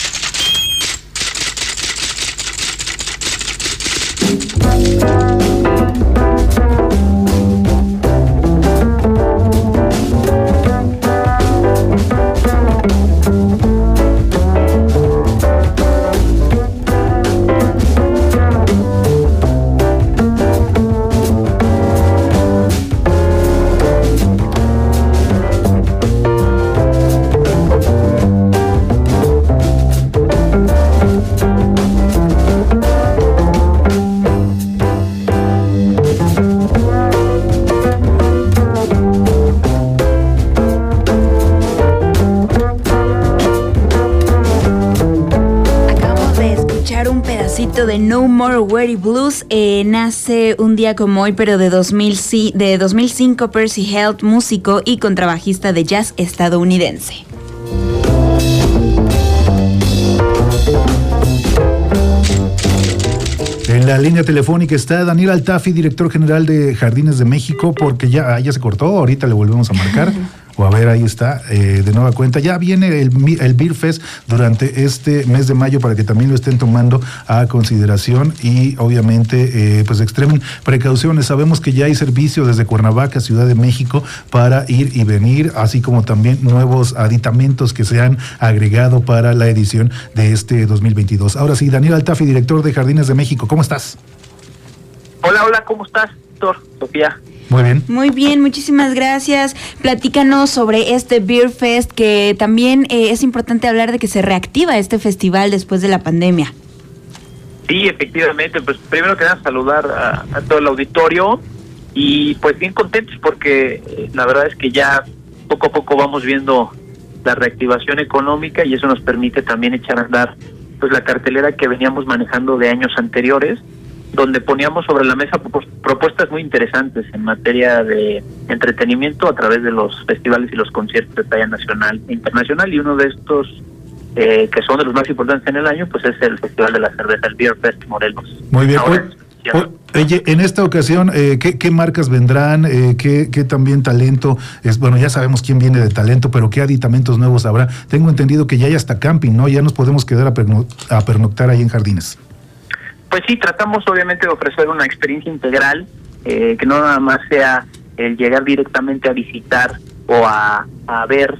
De No More Weary Blues nace un día como hoy, pero de 2005, Percy Heath, músico y contrabajista de jazz estadounidense. En la línea telefónica está Daniel Altafi, director general de Jardines de México, porque ya se cortó, ahorita le volvemos a marcar. O a ver, ahí está, de nueva cuenta. Ya viene el Beer Fest durante este mes de mayo para que también lo estén tomando a consideración y obviamente pues extremen precauciones. Sabemos que ya hay servicio desde Cuernavaca, Ciudad de México, para ir y venir, así como también nuevos aditamentos que se han agregado para la edición de este 2022. Ahora sí, Daniel Altafi, director de Jardines de México, ¿cómo estás? Hola, ¿cómo estás, doctor Sofía? Muy bien. Muy bien, muchísimas gracias. Platícanos sobre este Beer Fest, que también es importante hablar de que se reactiva este festival después de la pandemia. Sí, efectivamente, pues primero que nada saludar a todo el auditorio y pues bien contentos porque la verdad es que ya poco a poco vamos viendo la reactivación económica y eso nos permite también echar a andar pues la cartelera que veníamos manejando de años anteriores, donde poníamos sobre la mesa propuestas muy interesantes en materia de entretenimiento a través de los festivales y los conciertos de talla nacional e internacional, y uno de estos que son de los más importantes en el año, pues es el Festival de la Cerveza, el Beer Fest Morelos. Muy bien. Oye, en esta ocasión, ¿qué marcas vendrán? ¿Qué también talento? Bueno, ya sabemos quién viene de talento, pero ¿qué aditamentos nuevos habrá? Tengo entendido que ya hay hasta camping, ¿no? Ya nos podemos quedar a pernoctar ahí en Jardines. Pues sí, tratamos obviamente de ofrecer una experiencia integral, que no nada más sea el llegar directamente a visitar o a ver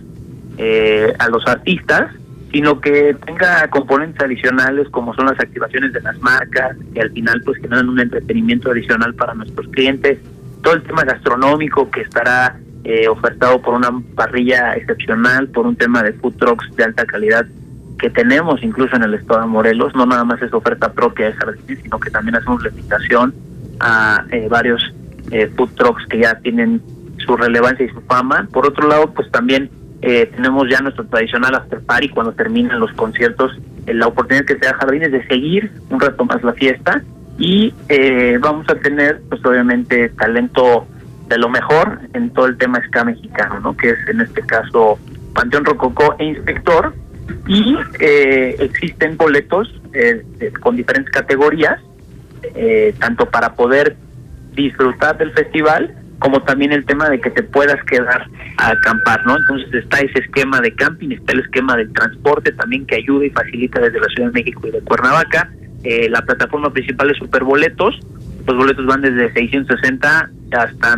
a los artistas, sino que tenga componentes adicionales como son las activaciones de las marcas, que al final pues generan un entretenimiento adicional para nuestros clientes, todo el tema gastronómico que estará ofertado por una parrilla excepcional, por un tema de food trucks de alta calidad que tenemos incluso en el estado de Morelos. No nada más es oferta propia de Jardines, sino que también hacemos la invitación a varios food trucks que ya tienen su relevancia y su fama. Por otro lado, pues también tenemos ya nuestro tradicional after party cuando terminan los conciertos, la oportunidad que te da Jardines de seguir un rato más la fiesta y vamos a tener pues obviamente talento de lo mejor en todo el tema ska mexicano, ¿no? Que es en este caso Panteón Rococó e Inspector, y existen boletos con diferentes categorías, tanto para poder disfrutar del festival como también el tema de que te puedas quedar a acampar, ¿no? Entonces está ese esquema de camping, está el esquema del transporte también que ayuda y facilita desde la Ciudad de México y de Cuernavaca. La plataforma principal es Superboletos. Los boletos van desde 660 hasta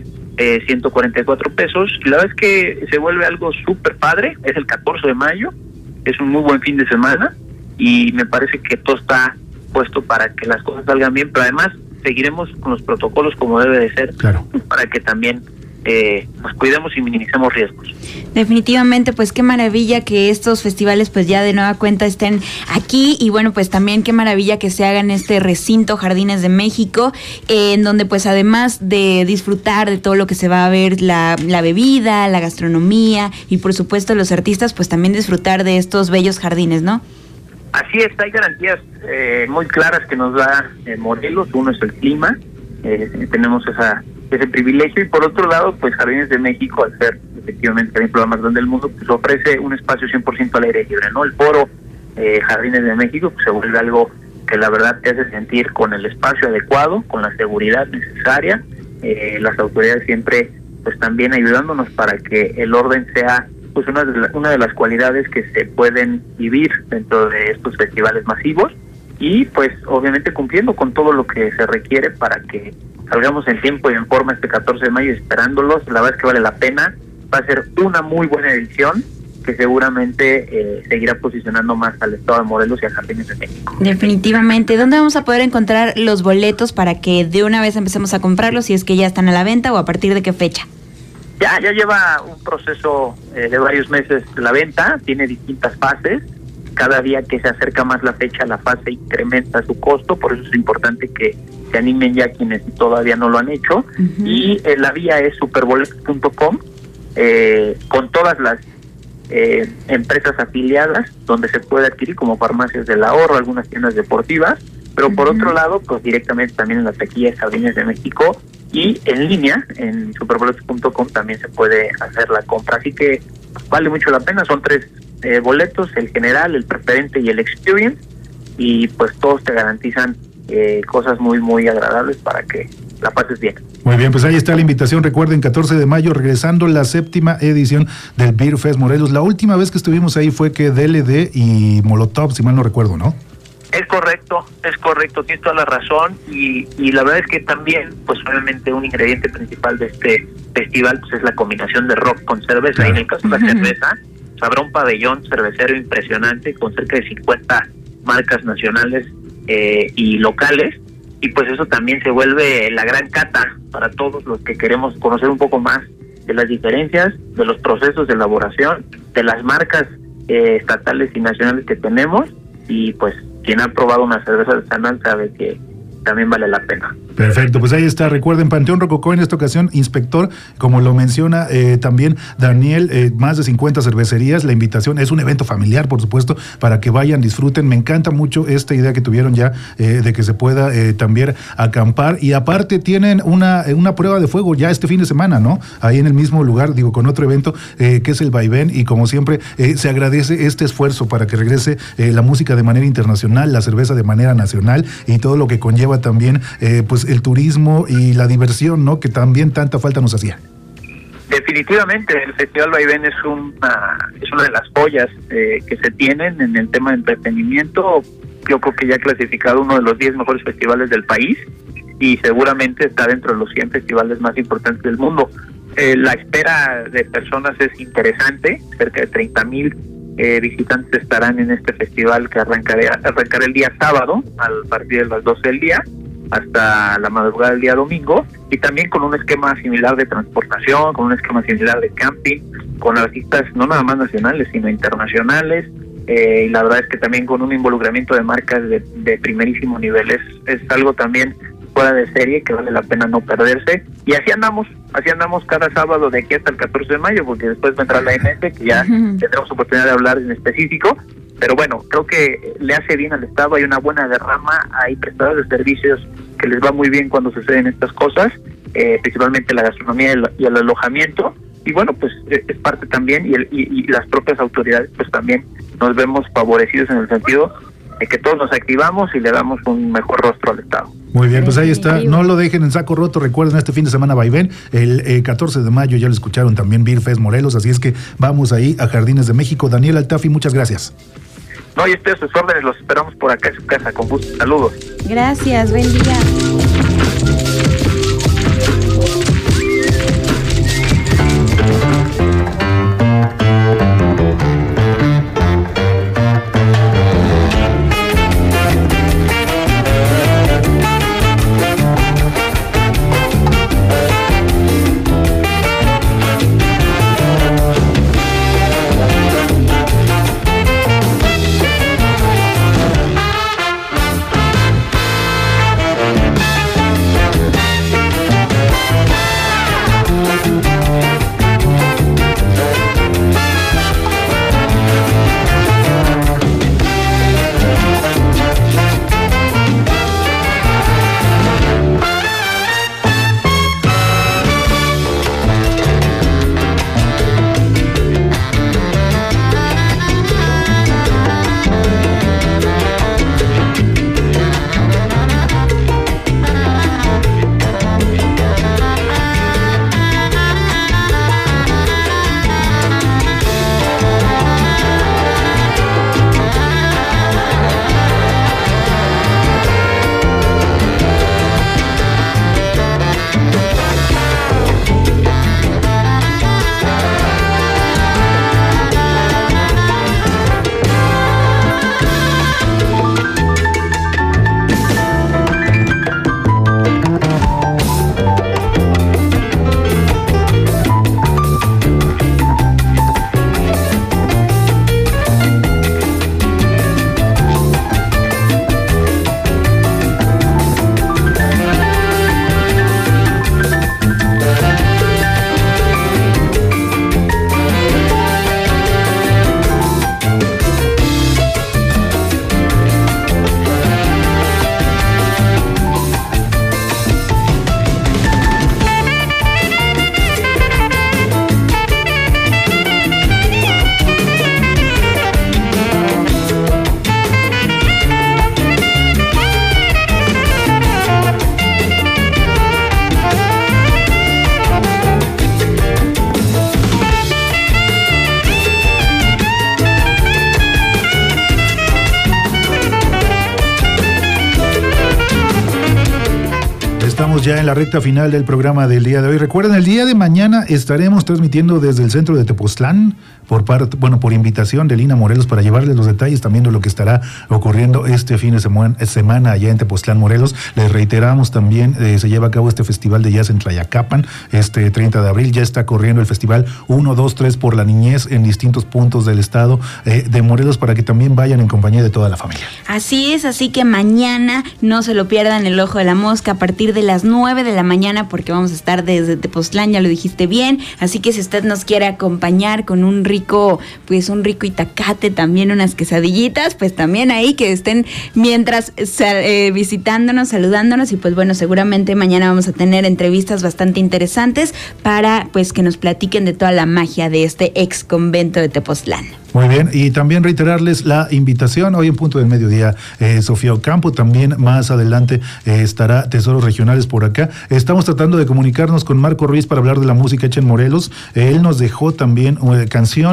1,144 pesos. Y la verdad es que se vuelve algo súper padre. Es el 14 de mayo, es un muy buen fin de semana y me parece que todo está puesto para que las cosas salgan bien, pero además seguiremos con los protocolos como debe de ser, claro, para que también nos cuidemos y minimicemos riesgos. Definitivamente, pues qué maravilla que estos festivales pues ya de nueva cuenta estén aquí, y bueno, pues también qué maravilla que se haga en este recinto Jardines de México, en donde pues además de disfrutar de todo lo que se va a ver, la bebida, la gastronomía y por supuesto los artistas, pues también disfrutar de estos bellos jardines, ¿no? Así es, hay garantías muy claras que nos da Morelos. Uno es el clima, tenemos ese privilegio, y por otro lado, pues Jardines de México, al ser efectivamente el programa más grande del mundo, pues ofrece un espacio 100% al aire libre, ¿no? El foro Jardines de México pues se vuelve algo que la verdad te hace sentir con el espacio adecuado, con la seguridad necesaria, las autoridades siempre pues también ayudándonos para que el orden sea pues una de las cualidades que se pueden vivir dentro de estos festivales masivos, y pues obviamente cumpliendo con todo lo que se requiere para que salgamos en tiempo y en forma este 14 de mayo esperándolos. La verdad es que vale la pena, va a ser una muy buena edición que seguramente seguirá posicionando más al estado de Morelos y a Jardines de México. Definitivamente. ¿Dónde vamos a poder encontrar los boletos para que de una vez empecemos a comprarlos, si es que ya están a la venta, o a partir de qué fecha? Ya lleva un proceso de varios meses la venta, tiene distintas fases. Cada día que se acerca más la fecha, la fase incrementa su costo, por eso es importante que se animen ya quienes todavía no lo han hecho. Uh-huh. Y la vía es superboletos.com, con todas las empresas afiliadas, donde se puede adquirir, como Farmacias del Ahorro, algunas tiendas deportivas, pero por otro lado, pues directamente también en la taquilla de Jardines de México, y en línea, en superboletos.com también se puede hacer la compra, así que vale mucho la pena. Son 3 boletos, el general, el preferente y el experience, y pues todos te garantizan cosas muy muy agradables para que la pases bien. Muy bien, pues ahí está la invitación. Recuerden, 14 de mayo, regresando la 7ª edición del Beer Fest Morelos. La última vez que estuvimos ahí fue que DLD y Molotov, si mal no recuerdo, ¿no? Es correcto, tienes toda la razón, y la verdad es que también, pues obviamente un ingrediente principal de este festival pues es la combinación de rock con cerveza, claro. Y en el caso de la cerveza, pues habrá un pabellón cervecero impresionante con cerca de 50 marcas nacionales y locales, y pues eso también se vuelve la gran cata para todos los que queremos conocer un poco más de las diferencias, de los procesos de elaboración, de las marcas estatales y nacionales que tenemos, y pues quien ha probado una cerveza artesanal sabe que también vale la pena. Perfecto, pues ahí está. Recuerden, Panteón Rococó en esta ocasión, Inspector, como lo menciona también Daniel, más de 50 cervecerías. La invitación es un evento familiar, por supuesto, para que vayan, disfruten. Me encanta mucho esta idea que tuvieron ya de que se pueda también acampar, y aparte tienen una prueba de fuego ya este fin de semana, ¿no? Ahí en el mismo lugar, digo, con otro evento que es el Vaivén, y como siempre se agradece este esfuerzo para que regrese la música de manera internacional, la cerveza de manera nacional, y todo lo que conlleva también pues el turismo y la diversión, ¿no? Que también tanta falta nos hacía. Definitivamente, el Festival Vaivén es una de las joyas que se tienen en el tema de entretenimiento. Yo creo que ya ha clasificado uno de los 10 mejores festivales del país, y seguramente está dentro de los 100 festivales más importantes del mundo. La espera de personas es interesante, cerca de 30,000 visitantes estarán en este festival que arrancará el día sábado, a partir de las 12 del día, hasta la madrugada del día domingo, y también con un esquema similar de transportación, con un esquema similar de camping, con artistas no nada más nacionales, sino internacionales, y la verdad es que también con un involucramiento de marcas de primerísimo nivel. Es algo también fuera de serie que vale la pena no perderse, y así andamos cada sábado de aquí hasta el 14 de mayo, porque después vendrá la MS, que ya tendremos oportunidad de hablar en específico, Pero bueno, creo que le hace bien al Estado, hay una buena derrama, hay prestadores de servicios que les va muy bien cuando suceden estas cosas, principalmente la gastronomía y el alojamiento, y bueno, pues es parte también, y las propias autoridades pues también nos vemos favorecidos en el sentido de que todos nos activamos y le damos un mejor rostro al Estado. Muy bien, pues ahí está, no lo dejen en saco roto, recuerden este fin de semana vaivén, el 14 de mayo ya lo escucharon también Beer Fest Morelos, así es que vamos ahí a Jardines de México. Daniel Altafi, muchas gracias. No, y ustedes sus órdenes, los esperamos por acá en su casa, con gusto, saludos. Gracias, buen día. Ya en la recta final del programa del día de hoy. Recuerden, el día de mañana estaremos transmitiendo desde el centro de Tepoztlán por invitación de Lina Morelos para llevarles los detalles también de lo que estará ocurriendo este fin de semana allá en Tepoztlán, Morelos. Les reiteramos también, se lleva a cabo este festival de jazz en Tlayacapan, este 30 de abril. Ya está corriendo el festival 1, 2, 3 por la niñez en distintos puntos del estado de Morelos para que también vayan en compañía de toda la familia. Así es, así que mañana no se lo pierdan el ojo de la mosca a partir de las 9 de la mañana porque vamos a estar desde Tepoztlán, ya lo dijiste bien, así que si usted nos quiere acompañar con un rico itacate, también unas quesadillitas, pues también ahí que estén mientras visitándonos, saludándonos y pues bueno, seguramente mañana vamos a tener entrevistas bastante interesantes para pues que nos platiquen de toda la magia de este ex convento de Tepoztlán. Muy bien, y también reiterarles la invitación, hoy en punto del mediodía, Sofía Ocampo, también más adelante estará Tesoros Regionales por acá. Estamos tratando de comunicarnos con Marco Ruiz para hablar de la música hecha en Morelos. Él nos dejó también una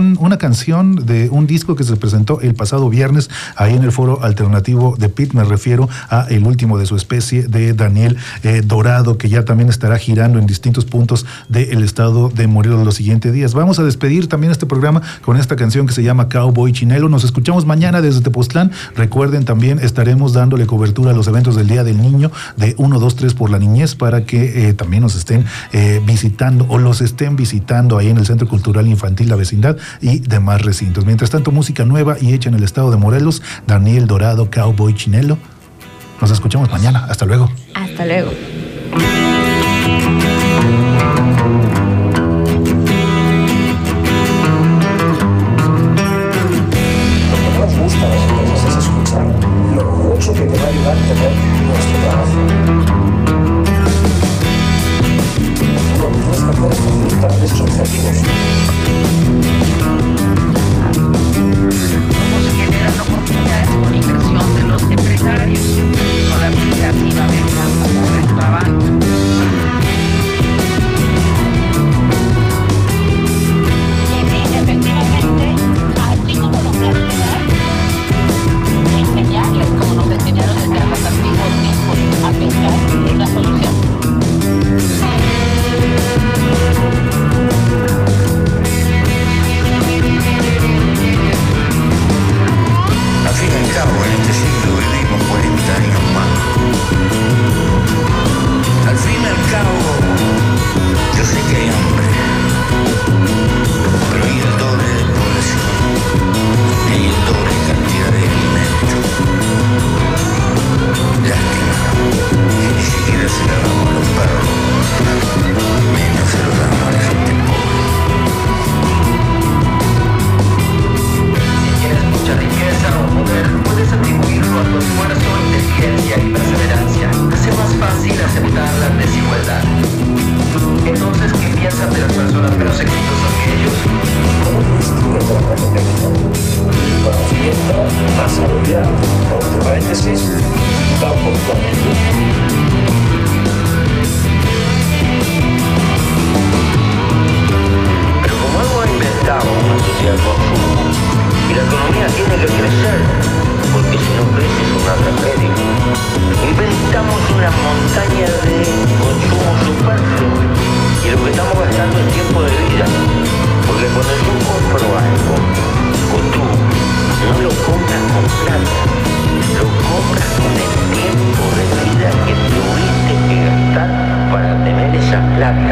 canción de un disco que se presentó el pasado viernes ahí en el Foro Alternativo de PIT, me refiero a el último de su especie de Daniel Dorado, que ya también estará girando en distintos puntos del estado de Morelos los siguientes días. Vamos a despedir también este programa con esta canción que se llama Cowboy Chinelo. Nos escuchamos mañana desde Tepoztlán. Recuerden, también estaremos dándole cobertura a los eventos del Día del Niño de 1, 2, 3 por la niñez para que también nos estén visitando o los estén visitando ahí en el Centro Cultural Infantil La Vecindad y demás recintos. Mientras tanto, música nueva y hecha en el estado de Morelos, Daniel Dorado, Cowboy Chinelo. Nos escuchamos mañana. Hasta luego. Hasta luego.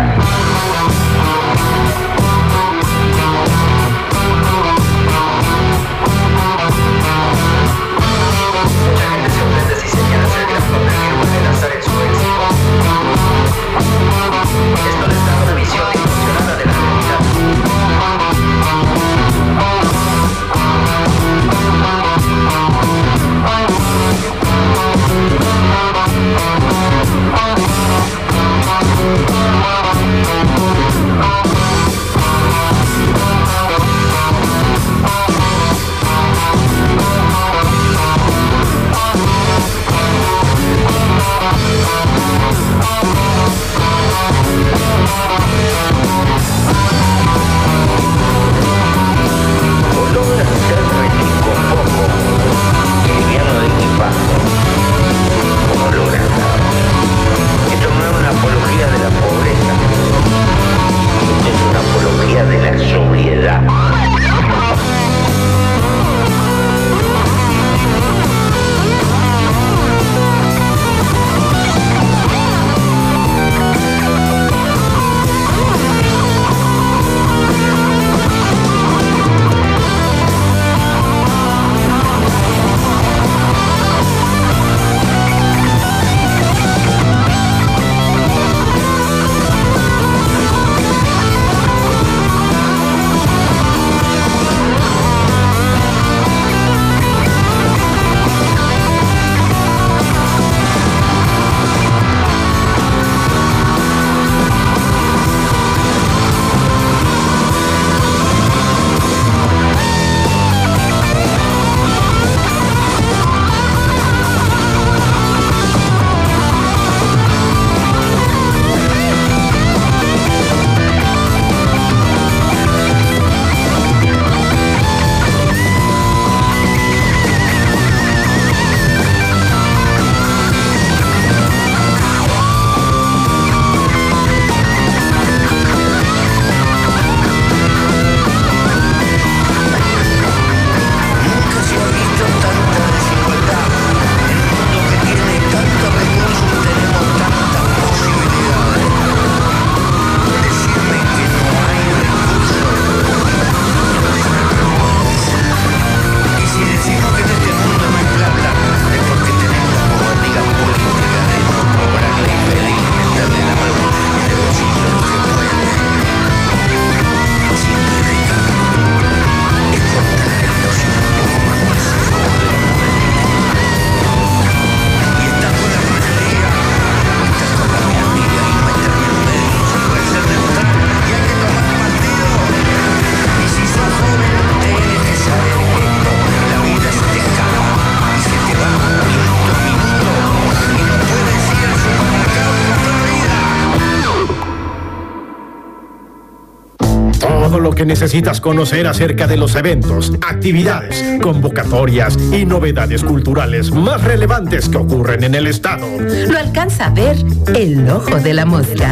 Todo lo que necesitas conocer acerca de los eventos, actividades, convocatorias y novedades culturales más relevantes que ocurren en el estado. Lo alcanza a ver el ojo de la mosca.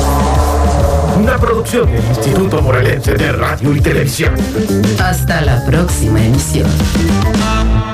Una producción del Instituto Morelense de Radio y Televisión. Hasta la próxima emisión.